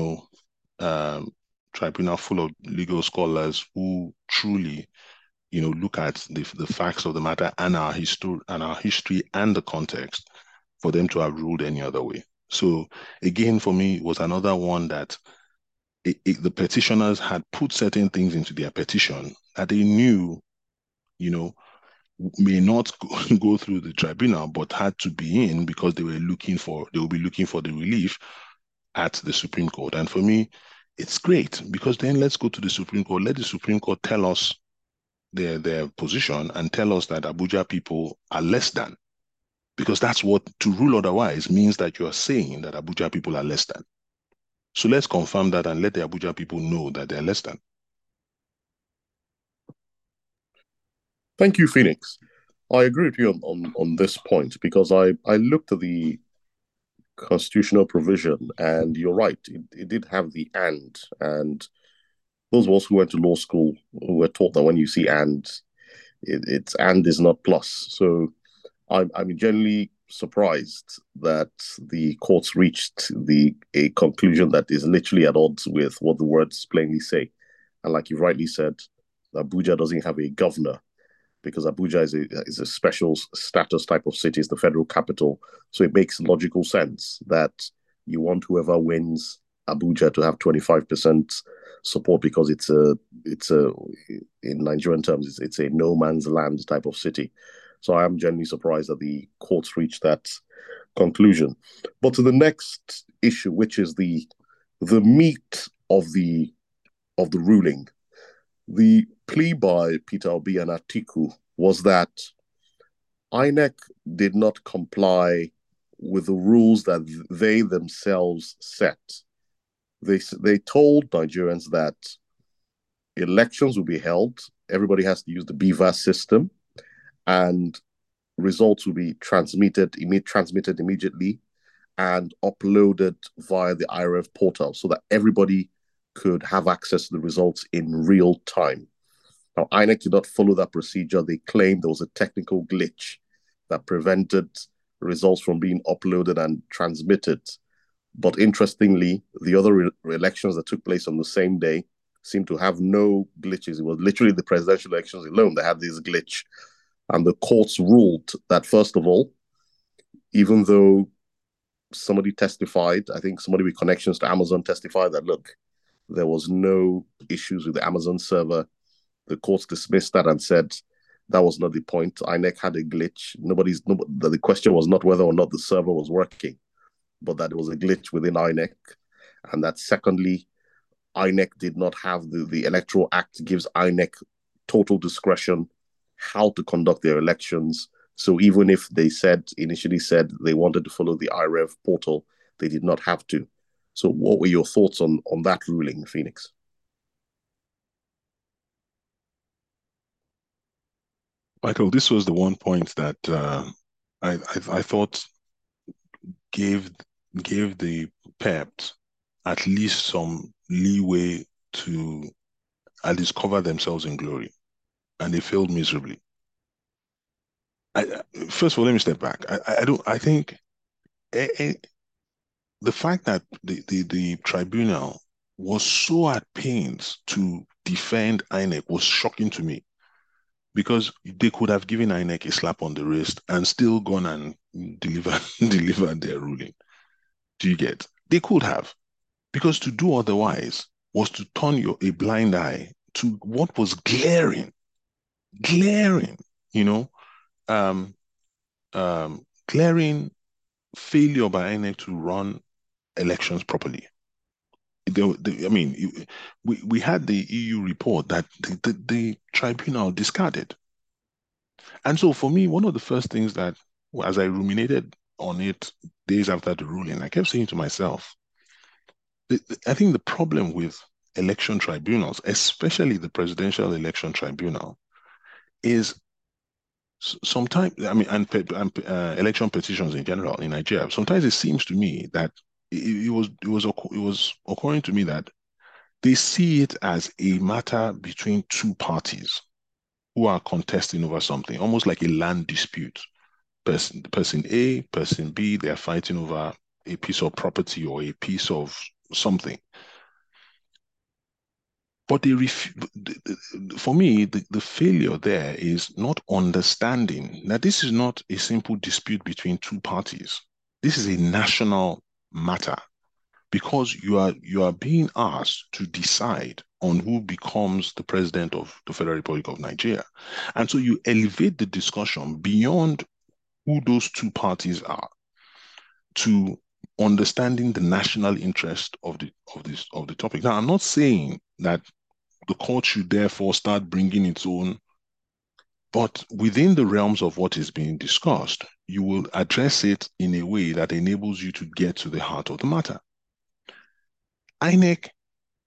tribunal full of legal scholars who truly, look at the facts of the matter and our history and the context for them to have ruled any other way. So again, for me, it was another one that the petitioners had put certain things into their petition that they knew, may not go through the tribunal, but had to be in because they will be looking for the relief at the Supreme Court. And for me, it's great because then let's go to the Supreme Court. Let the Supreme Court tell us their position and tell us that Abuja people are less than. Because that's what to rule otherwise means, that you are saying that Abuja people are less than. So let's confirm that and let the Abuja people know that they're less than. Thank you, Phoenix. I agree with you on this point because I looked at the constitutional provision and you're right, it did have the and those of us who went to law school who were taught that when you see it's and is not plus. So I'm generally surprised that the courts reached a conclusion that is literally at odds with what the words plainly say. And like you rightly said, Abuja doesn't have a governor because Abuja is a special status type of city, it's the federal capital. So it makes logical sense that you want whoever wins Abuja to have 25% support because it's a in Nigerian terms it's a no man's land type of city. So I am genuinely surprised that the courts reached that conclusion. But to the next issue, which is the meat of the ruling, the plea by Peter Obi and Atiku was that INEC did not comply with the rules that they themselves set. They told Nigerians that elections will be held. Everybody has to use the BVAS system, and results will be transmitted immediately and uploaded via the IREV portal so that everybody could have access to the results in real time. Now, INEC did not follow that procedure. They claimed there was a technical glitch that prevented results from being uploaded and transmitted. But interestingly, the other elections that took place on the same day seemed to have no glitches. It was literally the presidential elections alone that had this glitch. And the courts ruled that, first of all, even though somebody testified, I think somebody with connections to Amazon testified that, look, there was no issues with the Amazon server. The courts dismissed that and said that was not the point. INEC had a glitch. The question was not whether or not the server was working, but that it was a glitch within INEC. And that secondly, INEC did not have the Electoral Act gives INEC total discretion how to conduct their elections. So even if they initially said they wanted to follow the IREV portal, they did not have to. So what were your thoughts on that ruling, Phoenix? Michael, this was the one point that I thought gave the PEPT at least some leeway to at least cover themselves in glory, and they failed miserably. First of all, let me step back. I don't. I think the fact that the tribunal was so at pains to defend INEC was shocking to me, because they could have given INEC a slap on the wrist and still gone and delivered their ruling. Do you get? They could have, because to do otherwise was to turn a blind eye to what was glaring, you know, um, glaring failure by INEC to run elections properly. I mean, we had the EU report that the tribunal discarded. And so for me, one of the first things that, as I ruminated on it days after the ruling, I kept saying to myself, I think the problem with election tribunals, especially the Presidential Election Tribunal, is sometimes, I mean, and election petitions in general in Nigeria, sometimes it seems to me that it was occurring to me that they see it as a matter between two parties who are contesting over something, almost like a land dispute. Person A, person B, they are fighting over a piece of property or a piece of something. But for me, the failure there is not understanding that this is not a simple dispute between two parties. This is a national matter, because you are being asked to decide on who becomes the president of the Federal Republic of Nigeria. And so you elevate the discussion beyond who those two parties are to understanding the national interest of the topic. Now, I'm not saying that the court should therefore start bringing its own, but within the realms of what is being discussed, you will address it in a way that enables you to get to the heart of the matter. INEC,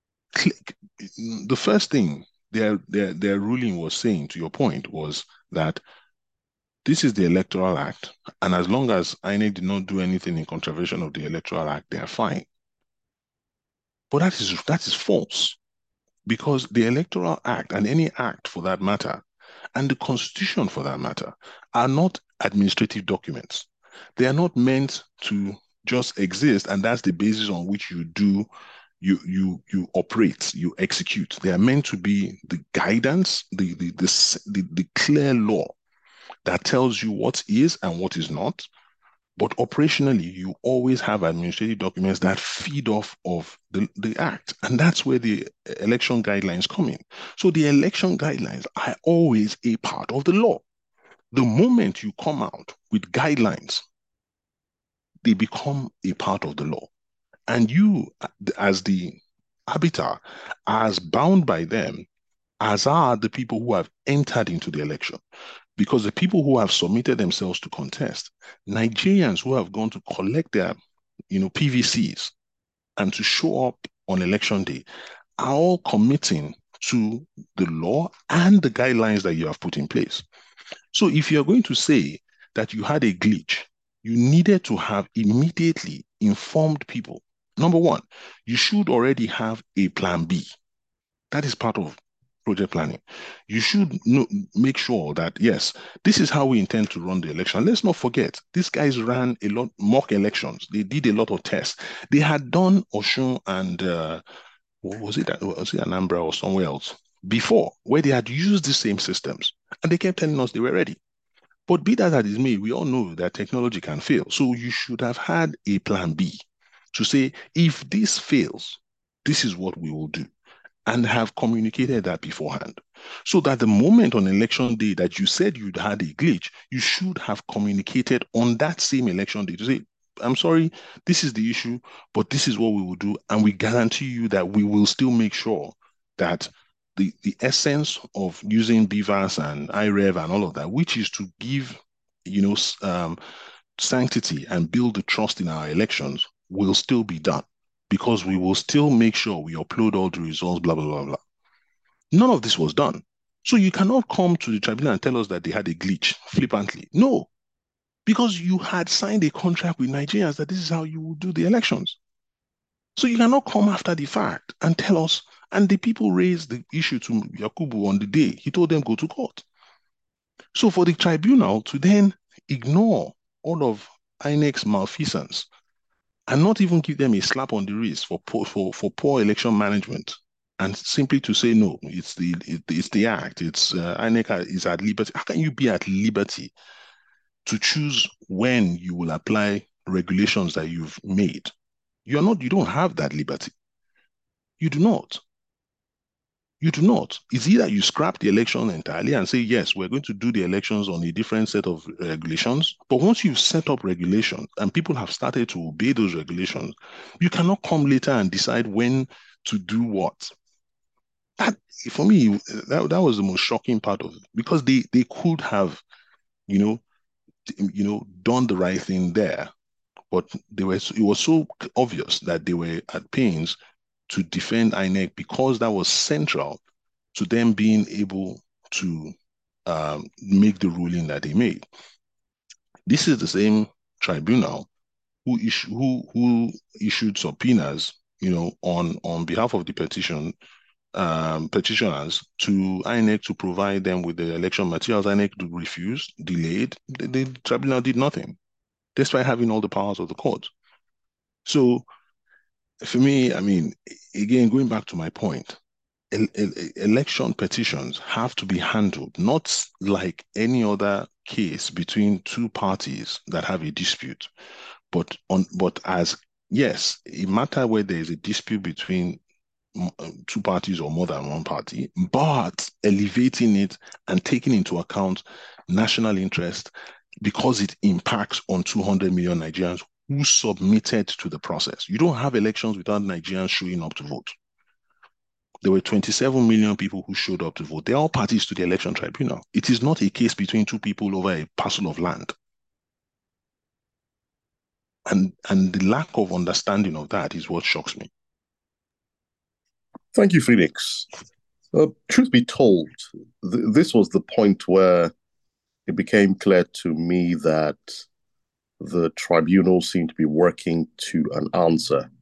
the first thing their ruling was saying, to your point, was that this is the Electoral Act, and as long as INEC did not do anything in contravention of the Electoral Act, they are fine. But that is false, because the Electoral Act, and any act for that matter, and the Constitution for that matter, are not administrative documents. They are not meant to just exist, and that's the basis on which you operate, you execute. They are meant to be the guidance, the clear law that tells you what is and what is not. But operationally, you always have administrative documents that feed off of the act. And that's where the election guidelines come in. So the election guidelines are always a part of the law. The moment you come out with guidelines, they become a part of the law. And you, as the arbiter, are as bound by them as are the people who have entered into the election. Because the people who have submitted themselves to contest, Nigerians who have gone to collect their, PVCs and to show up on election day, are all committing to the law and the guidelines that you have put in place. So if you're going to say that you had a glitch, you needed to have immediately informed people. Number one, you should already have a plan B. That is part of project planning. You should make sure that, yes, this is how we intend to run the election. Let's not forget, these guys ran a lot mock elections. They did a lot of tests. They had done Osun and was it Anambra or somewhere else before, where they had used the same systems, and they kept telling us they were ready. But be that as it may, we all know that technology can fail. So you should have had a plan B to say, if this fails, this is what we will do, and have communicated that beforehand. So that the moment on election day that you said you'd had a glitch, you should have communicated on that same election day to say, I'm sorry, this is the issue, but this is what we will do. And we guarantee you that we will still make sure that the essence of using BVAS and IREV and all of that, which is to give, sanctity and build the trust in our elections, will still be done because we will still make sure we upload all the results, blah, blah, blah, blah. None of this was done. So you cannot come to the tribunal and tell us that they had a glitch flippantly. No, because you had signed a contract with Nigerians that this is how you will do the elections. So you cannot come after the fact and tell us, and the people raised the issue to Yakubu on the day. He told them go to court. So for the tribunal to then ignore all of INEC's malfeasance and not even give them a slap on the wrist for poor election management, and simply to say no, it's the act. It's INEC is at liberty. How can you be at liberty to choose when you will apply regulations that you've made? You're not. You don't have that liberty. You do not. You do not. It's either you scrap the election entirely and say, yes, we're going to do the elections on a different set of regulations. But once you've set up regulations and people have started to obey those regulations, you cannot come later and decide when to do what. That, for me, that was the most shocking part of it, because they could have, you know, done the right thing there, but it was so obvious that they were at pains to defend INEC because that was central to them being able to make the ruling that they made. This is the same tribunal who issued subpoenas, on behalf of the petitioners to INEC to provide them with the election materials. INEC refused, delayed. The tribunal did nothing, despite having all the powers of the court. So for me, I mean, again, going back to my point, election petitions have to be handled not like any other case between two parties that have a dispute, but as, yes, it matters where there is a dispute between two parties or more than one party, but elevating it and taking into account national interest because it impacts on 200 million Nigerians who submitted to the process. You don't have elections without Nigerians showing up to vote. There were 27 million people who showed up to vote. They're all parties to the election tribunal. It is not a case between two people over a parcel of land. And the lack of understanding of that is what shocks me. Thank you, Felix. Truth be told, this was the point where it became clear to me that the tribunal seemed to be working to an answer.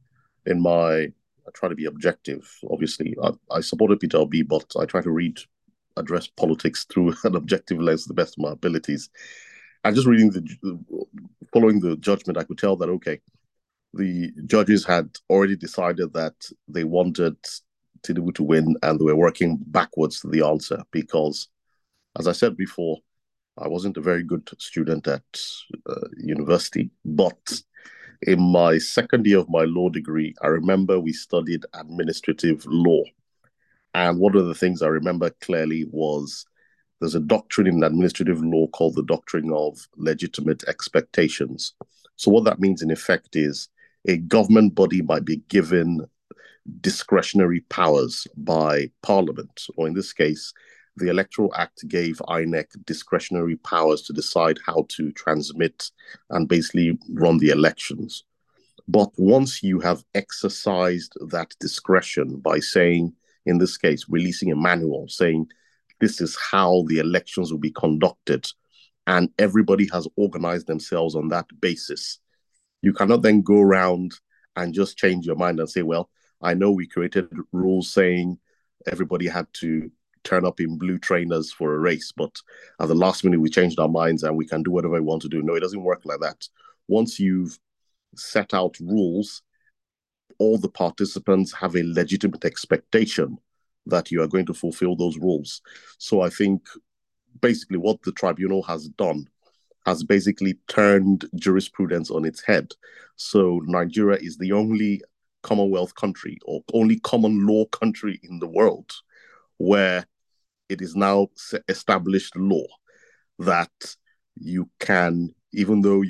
I try to be objective. Obviously, I supported Peter Obi, but I try to address politics through an objective lens to the best of my abilities. And just following the judgment, I could tell that, okay, the judges had already decided that they wanted Tinubu to win, and they were working backwards to the answer because, as I said before, I wasn't a very good student at university, but in my second year of my law degree, I remember we studied administrative law. And one of the things I remember clearly was there's a doctrine in administrative law called the doctrine of legitimate expectations. So what that means in effect is a government body might be given discretionary powers by Parliament, or in this case, the Electoral Act gave INEC discretionary powers to decide how to transmit and basically run the elections. But once you have exercised that discretion by saying, in this case, releasing a manual saying this is how the elections will be conducted, and everybody has organized themselves on that basis, you cannot then go around and just change your mind and say, well, I know we created rules saying everybody had to turn up in blue trainers for a race, but at the last minute we changed our minds and we can do whatever we want to do. No, it doesn't work like that. Once you've set out rules, all the participants have a legitimate expectation that you are going to fulfill those rules. So I think basically what the tribunal has done has basically turned jurisprudence on its head. So Nigeria is the only Commonwealth country or only common law country in the world where it is now established law that you can, even though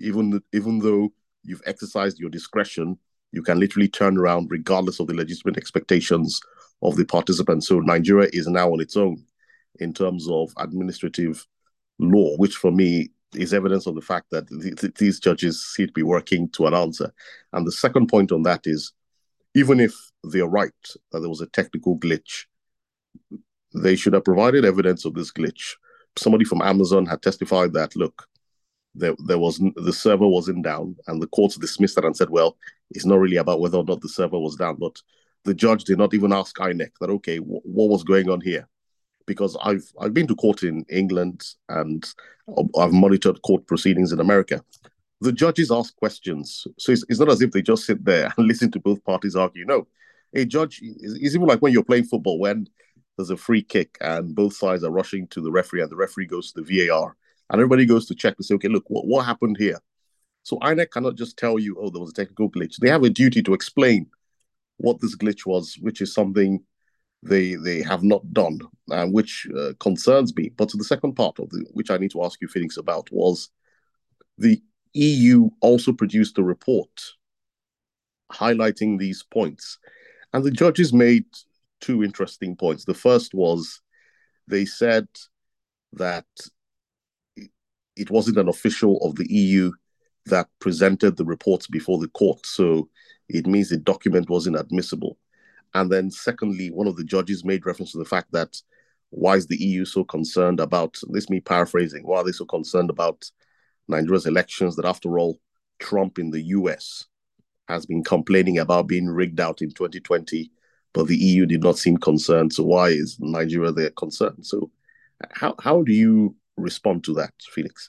you've exercised your discretion, you can literally turn around regardless of the legitimate expectations of the participants. So Nigeria is now on its own in terms of administrative law, which for me is evidence of the fact that these judges seem to be working to an answer. And the second point on that is, even if they're right that there was a technical glitch, they should have provided evidence of this glitch. Somebody from Amazon had testified that, look, there was the server wasn't down, and the courts dismissed that and said, well, it's not really about whether or not the server was down. But the judge did not even ask INEC that, okay, what was going on here? Because I've been to court in England and I've monitored court proceedings in America. The judges ask questions, so it's not as if they just sit there and listen to both parties argue. No, a judge is even like when you're playing football when there's a free kick and both sides are rushing to the referee and the referee goes to the VAR and everybody goes to check to say, okay, look, what happened here? So INEC cannot just tell you, oh, there was a technical glitch. They have a duty to explain what this glitch was, which is something they have not done, which concerns me. But to the second part of which I need to ask you, Felix, about was the EU also produced a report highlighting these points, and the judges made two interesting points. The first was they said that it wasn't an official of the EU that presented the reports before the court, so it means the document wasn't admissible. And then, secondly, one of the judges made reference to the fact that why is the EU so concerned about this? Me paraphrasing, why are they so concerned about Nigeria's elections? That after all, Trump in the US has been complaining about being rigged out in 2020, but the EU did not seem concerned. So why is Nigeria their concern? So how do you respond to that, Felix?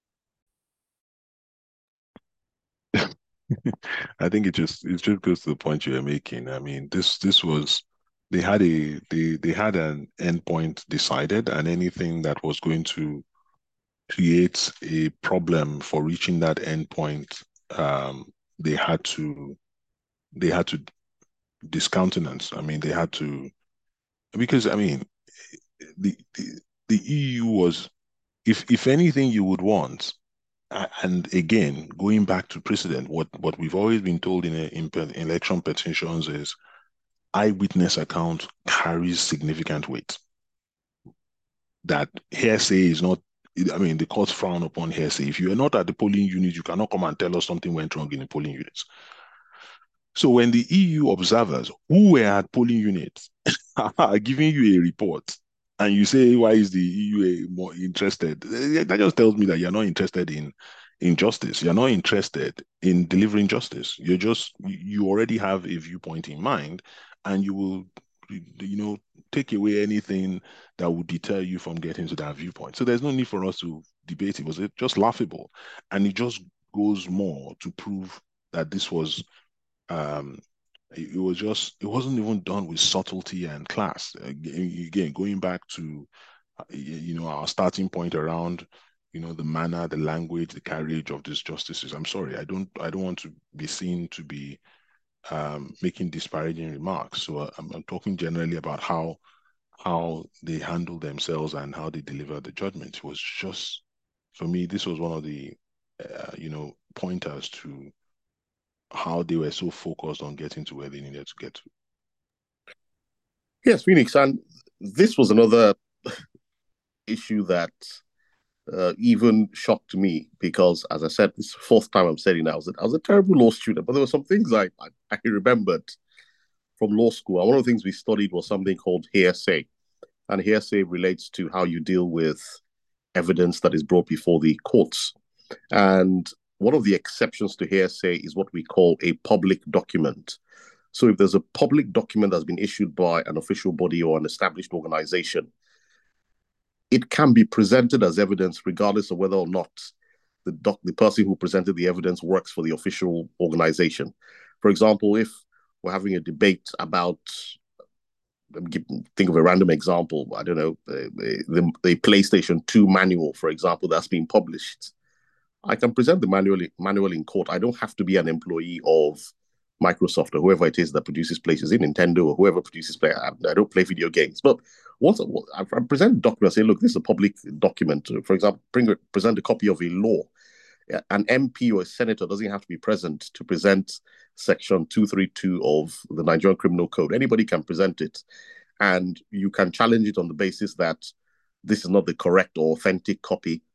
I think it just goes to the point you were making. I mean, this was they had an endpoint decided, and anything that was going to create a problem for reaching that endpoint, they had to discountenance. I mean, they had to, because I mean, the EU was, if anything you would want, and again, going back to precedent, what we've always been told in election petitions is eyewitness account carries significant weight. That hearsay is not, I mean, the courts frown upon hearsay. If you are not at the polling unit, you cannot come and tell us something went wrong in the polling units. So when the EU observers who were at polling units are giving you a report and you say, why is the EU more interested? That just tells me that you're not interested in justice. You're not interested in delivering justice. You already have a viewpoint in mind, and you will, take away anything that would deter you from getting to that viewpoint. So there's no need for us to debate it. Was it just laughable? And it just goes more to prove that this was it wasn't even done with subtlety and class. Again, going back to our starting point around the manner, the language, the carriage of these justices. I'm sorry, I don't want to be seen to be making disparaging remarks. So I'm talking generally about how they handle themselves and how they deliver the judgment. It was just, for me, this was one of the pointers to how they were so focused on getting to where they needed to get to. Yes, Phoenix, and this was another issue that even shocked me because, as I said, this is the fourth time I'm saying it. I was a terrible law student, but there were some things I remembered from law school. And one of the things we studied was something called hearsay, and hearsay relates to how you deal with evidence that is brought before the courts. And one of the exceptions to hearsay is what we call a public document. So if there's a public document that's been issued by an official body or an established organization, it can be presented as evidence regardless of whether or not the person who presented the evidence works for the official organization. For example, if we're having a debate about, think of a random example, I don't know, the PlayStation 2 manual, for example, that's been published, I can present the manual in court. I don't have to be an employee of Microsoft or whoever it is that produces PlayStation, Nintendo or whoever produces play. I don't play video games, but once I present a document, I say, look, this is a public document. For example, present a copy of a law. An MP or a senator doesn't have to be present to present Section 232 of the Nigerian Criminal Code. Anybody can present it, and you can challenge it on the basis that this is not the correct or authentic copy.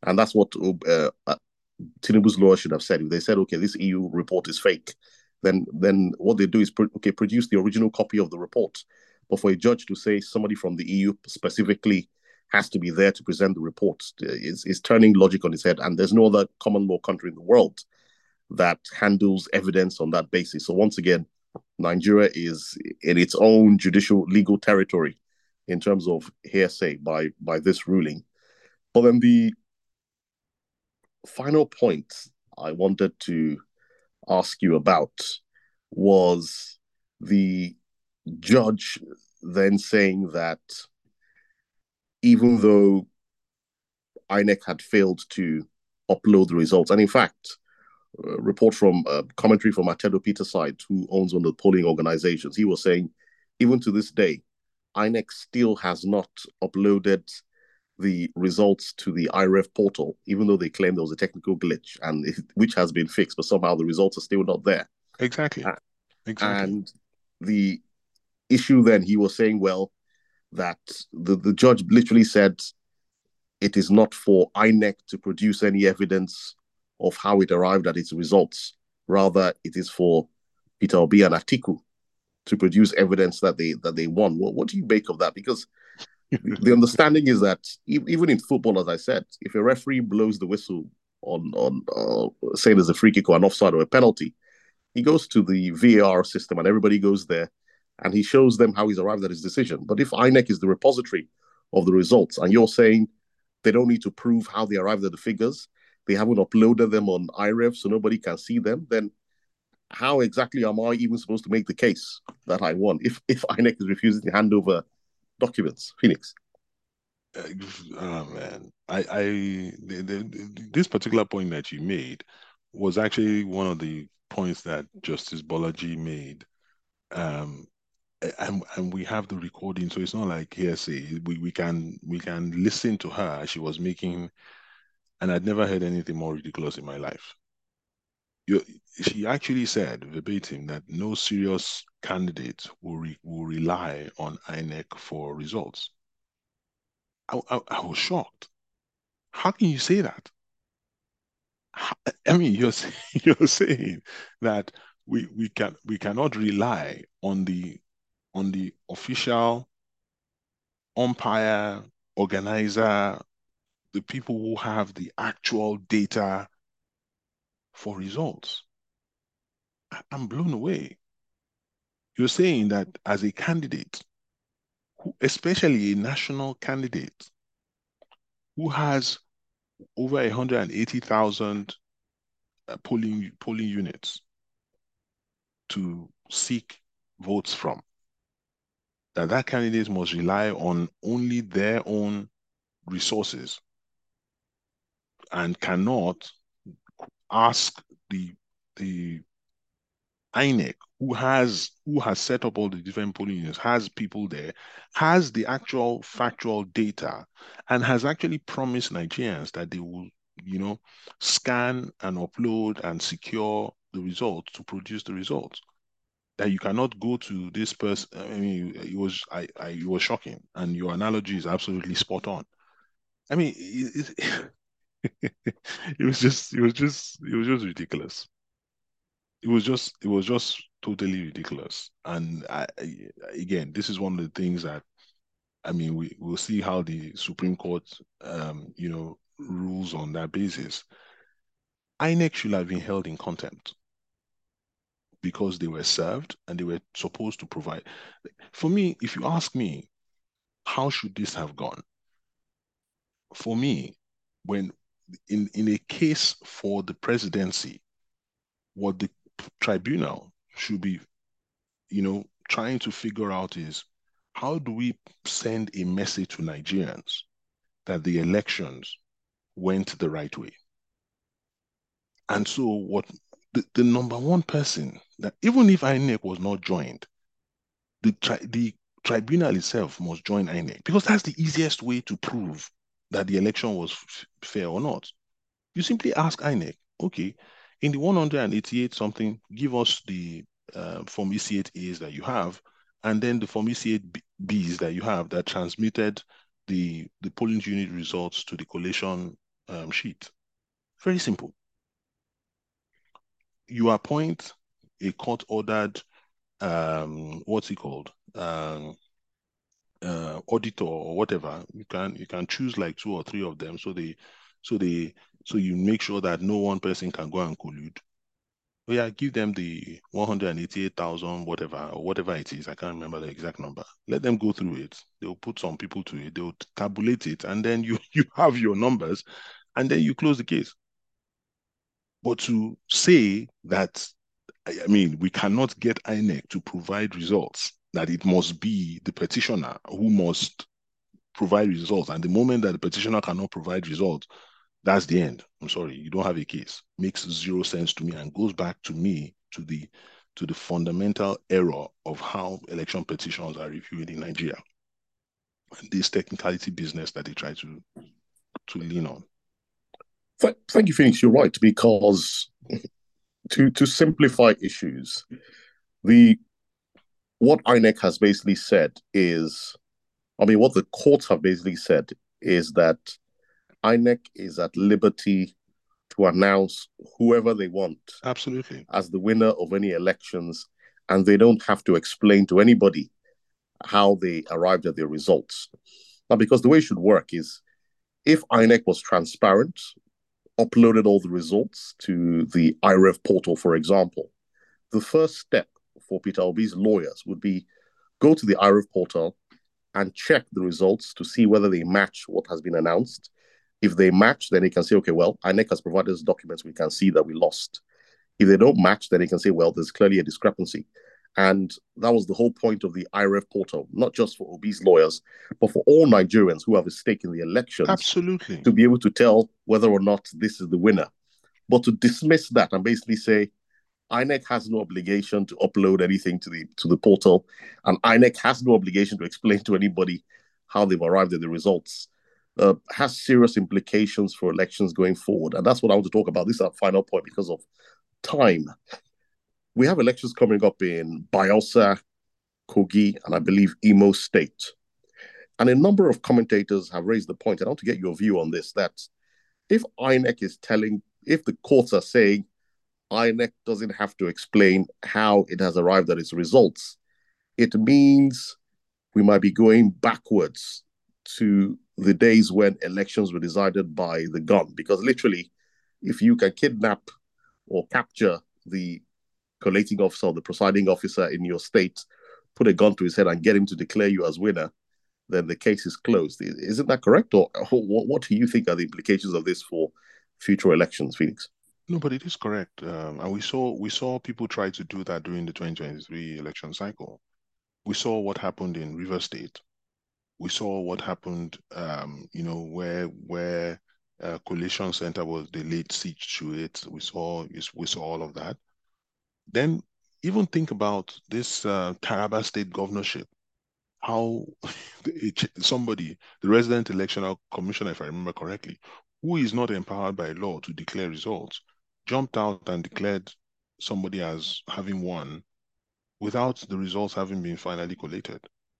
And that's what Tinubu's lawyer should have said. If they said, okay, this EU report is fake, then what they do is, produce the original copy of the report. But for a judge to say somebody from the EU specifically has to be there to present the report is turning logic on its head. And there's no other common law country in the world that handles evidence on that basis. So once again, Nigeria is in its own judicial legal territory in terms of hearsay by this ruling. But then the final point I wanted to ask you about was the judge then saying that even though INEC had failed to upload the results, and in fact, report from commentary from Atedo Peter side, who owns one of the polling organizations, he was saying, even to this day, INEC still has not uploaded the results to the IREF portal, even though they claim there was a technical glitch and which has been fixed, but somehow the results are still not there. Exactly. And the issue then, he was saying, well, that the judge literally said it is not for INEC to produce any evidence of how it arrived at its results. Rather, it is for Peter Obi and Atiku to produce evidence that they won. What do you make of that? Because the understanding is that even in football, as I said, if a referee blows the whistle on say there's a free kick or an offside or a penalty, he goes to the VAR system and everybody goes there and he shows them how he's arrived at his decision. But if INEC is the repository of the results and you're saying they don't need to prove how they arrived at the figures, they haven't uploaded them on IREF so nobody can see them, then how exactly am I even supposed to make the case that I won if INEC is refusing to hand over documents? Phoenix. Oh man, this particular point that you made was actually one of the points that Justice Bolaji made. And we have the recording, so it's not like hearsay. We can listen to her. She was making, and I'd never heard anything more ridiculous in my life. She actually said verbatim that no serious candidate will rely on INEC for results. I was shocked. How can you say that? I mean, you're saying that we cannot rely on the official umpire, organizer, the people who have the actual data for results. I'm blown away. You're saying that as a candidate, especially a national candidate who has over 180,000 polling units to seek votes from, that candidate must rely on only their own resources and cannot ask the INEC, who has set up all the different polling units, has people there, has the actual factual data, and has actually promised Nigerians that they will, scan and upload and secure the results to produce the results. That you cannot go to this person. I mean, it was shocking, and your analogy is absolutely spot on. I mean, it was just ridiculous. It was just totally ridiculous. And again, this is one of the things that, I mean, we'll see how the Supreme Court, rules on that basis. INEC should have been held in contempt because they were served and they were supposed to provide. For me, if you ask me, how should this have gone? For me, when in a case for the presidency, what the tribunal should be, trying to figure out is how do we send a message to Nigerians that the elections went the right way? And so what the number one person that even if INEC was not joined, the tribunal itself must join INEC because that's the easiest way to prove that the election was fair or not. You simply ask INEC, okay, in the 188 something, give us the Form EC8As that you have, and then the Form EC8Bs that you have that transmitted the polling unit results to the collation sheet. Very simple. You appoint a court-ordered, what's it called? Auditor or whatever. You can choose like 2 or 3 of them, so you make sure that no one person can go and collude. But yeah, give them the 188,000 whatever, or whatever it is. I can't remember the exact number. Let them go through it. They'll put some people to it. They'll tabulate it, and then you you have your numbers, and then you close the case. But to say that, I mean, we cannot get INEC to provide results, that it must be the petitioner who must provide results. And the moment that the petitioner cannot provide results, that's the end. I'm sorry, you don't have a case. Makes zero sense to me, and goes back to me to the fundamental error of how election petitions are reviewed in Nigeria. And this technicality business that they try to lean on. Thank you, Phoenix. You're right, because to simplify issues, what INEC has basically said is, I mean, what the courts have basically said is that INEC is at liberty to announce whoever they want Absolutely as the winner of any elections, and they don't have to explain to anybody how they arrived at their results. Now, because the way it should work is, if INEC was transparent, uploaded all the results to the IREV portal, for example, the first step for Peter Obi's lawyers would be go to the IREV portal and check the results to see whether they match what has been announced. If they match, then they can say, okay, well, INEC has provided us documents. We can see that we lost. If they don't match, then they can say, well, there's clearly a discrepancy. And that was the whole point of the IREV portal, not just for Obi's lawyers, but for all Nigerians who have a stake in the elections. Absolutely. To be able to tell whether or not this is the winner. But to dismiss that and basically say INEC has no obligation to upload anything to the portal, and INEC has no obligation to explain to anybody how they've arrived at the results, has serious implications for elections going forward. And that's what I want to talk about. This is our final point because of time. We have elections coming up in Bayelsa, Kogi, and I believe Imo State. And a number of commentators have raised the point, and I want to get your view on this, that if INEC is if the courts are saying INEC doesn't have to explain how it has arrived at its results, it means we might be going backwards to the days when elections were decided by the gun. Because literally, if you can kidnap or capture the collating officer or the presiding officer in your state, put a gun to his head and get him to declare you as winner, then the case is closed. Isn't that correct? Or what do you think are the implications of this for future elections, Phoenix? No, but it is correct. And we saw people try to do that during the 2023 election cycle. We saw what happened in River State. We saw what happened, where Coalition Center was the late siege to it. We saw all of that. Then even think about this Taraba State governorship. How somebody, the resident electoral commissioner, if I remember correctly, who is not empowered by law to declare results, jumped out and declared somebody as having won without the results having been finally collated.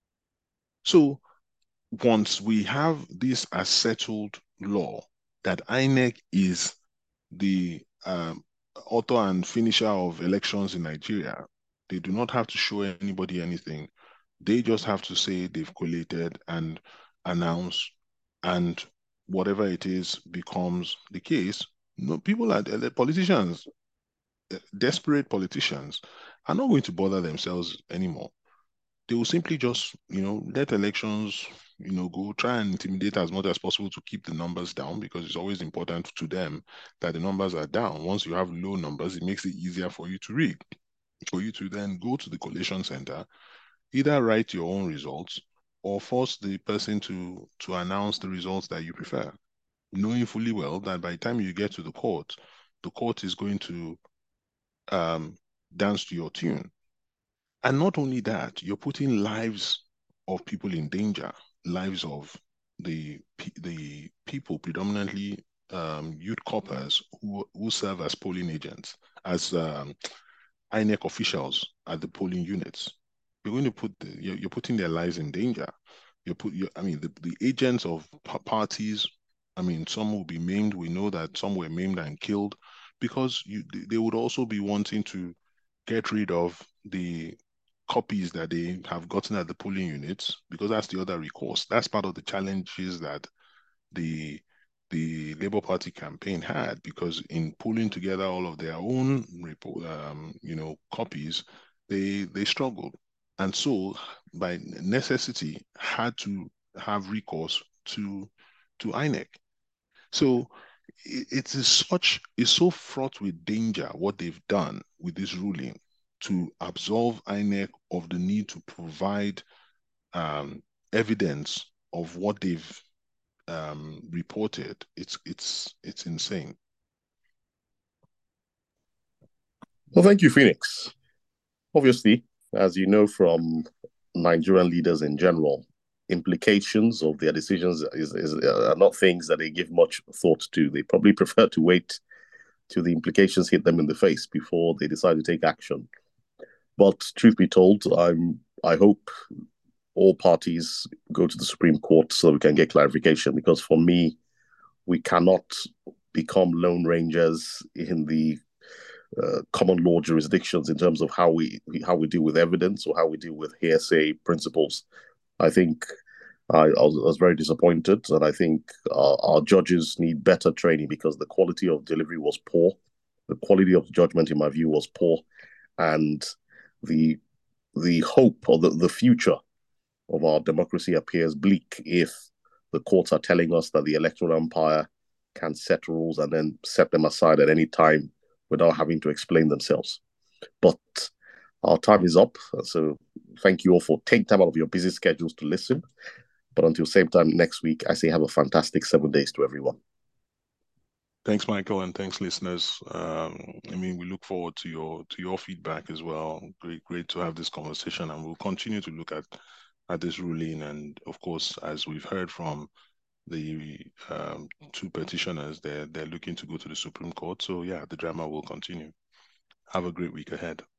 So once we have this as settled law, that INEC is the author and finisher of elections in Nigeria, they do not have to show anybody anything. They just have to say they've collated and announce, and whatever it is becomes the case. No, people are politicians, desperate politicians, are not going to bother themselves anymore. They will simply just, let elections, go try and intimidate as much as possible to keep the numbers down, because it's always important to them that the numbers are down. Once you have low numbers, it makes it easier for you to read, for you to then go to the collation center, either write your own results or force the person to announce the results that you prefer, knowing fully well that by the time you get to the court is going to dance to your tune. And not only that, you're putting lives of people in danger, lives of the people, predominantly youth corpers who serve as polling agents, as INEC officials at the polling units. You're going to you're putting their lives in danger. The agents of parties I mean, some will be maimed. We know that some were maimed and killed because they would also be wanting to get rid of the copies that they have gotten at the polling units, because that's the other recourse. That's part of the challenges that the Labour Party campaign had, because in pulling together all of their own copies, they struggled, and so by necessity had to have recourse to INEC. So it's so fraught with danger what they've done with this ruling to absolve INEC of the need to provide evidence of what they've reported. It's insane. Well, thank you, Phoenix. Obviously, as you know from Nigerian leaders in general, implications of their decisions are not things that they give much thought to. They probably prefer to wait till the implications hit them in the face before they decide to take action. But truth be told, I hope all parties go to the Supreme Court so we can get clarification. Because for me, we cannot become lone rangers in the common law jurisdictions in terms of how we deal with evidence or how we deal with hearsay principles. I think I was very disappointed, and I think our judges need better training because the quality of delivery was poor. The quality of judgment, in my view, was poor, and the hope or the future of our democracy appears bleak if the courts are telling us that the electoral umpire can set rules and then set them aside at any time without having to explain themselves. But our time is up. So thank you all for taking time out of your busy schedules to listen. But until same time next week, I say have a fantastic 7 days to everyone. Thanks, Michael, and thanks, listeners. I mean, we look forward to your feedback as well. Great to have this conversation, and we'll continue to look at this ruling. And of course, as we've heard from the two petitioners, they're looking to go to the Supreme Court. So yeah, the drama will continue. Have a great week ahead.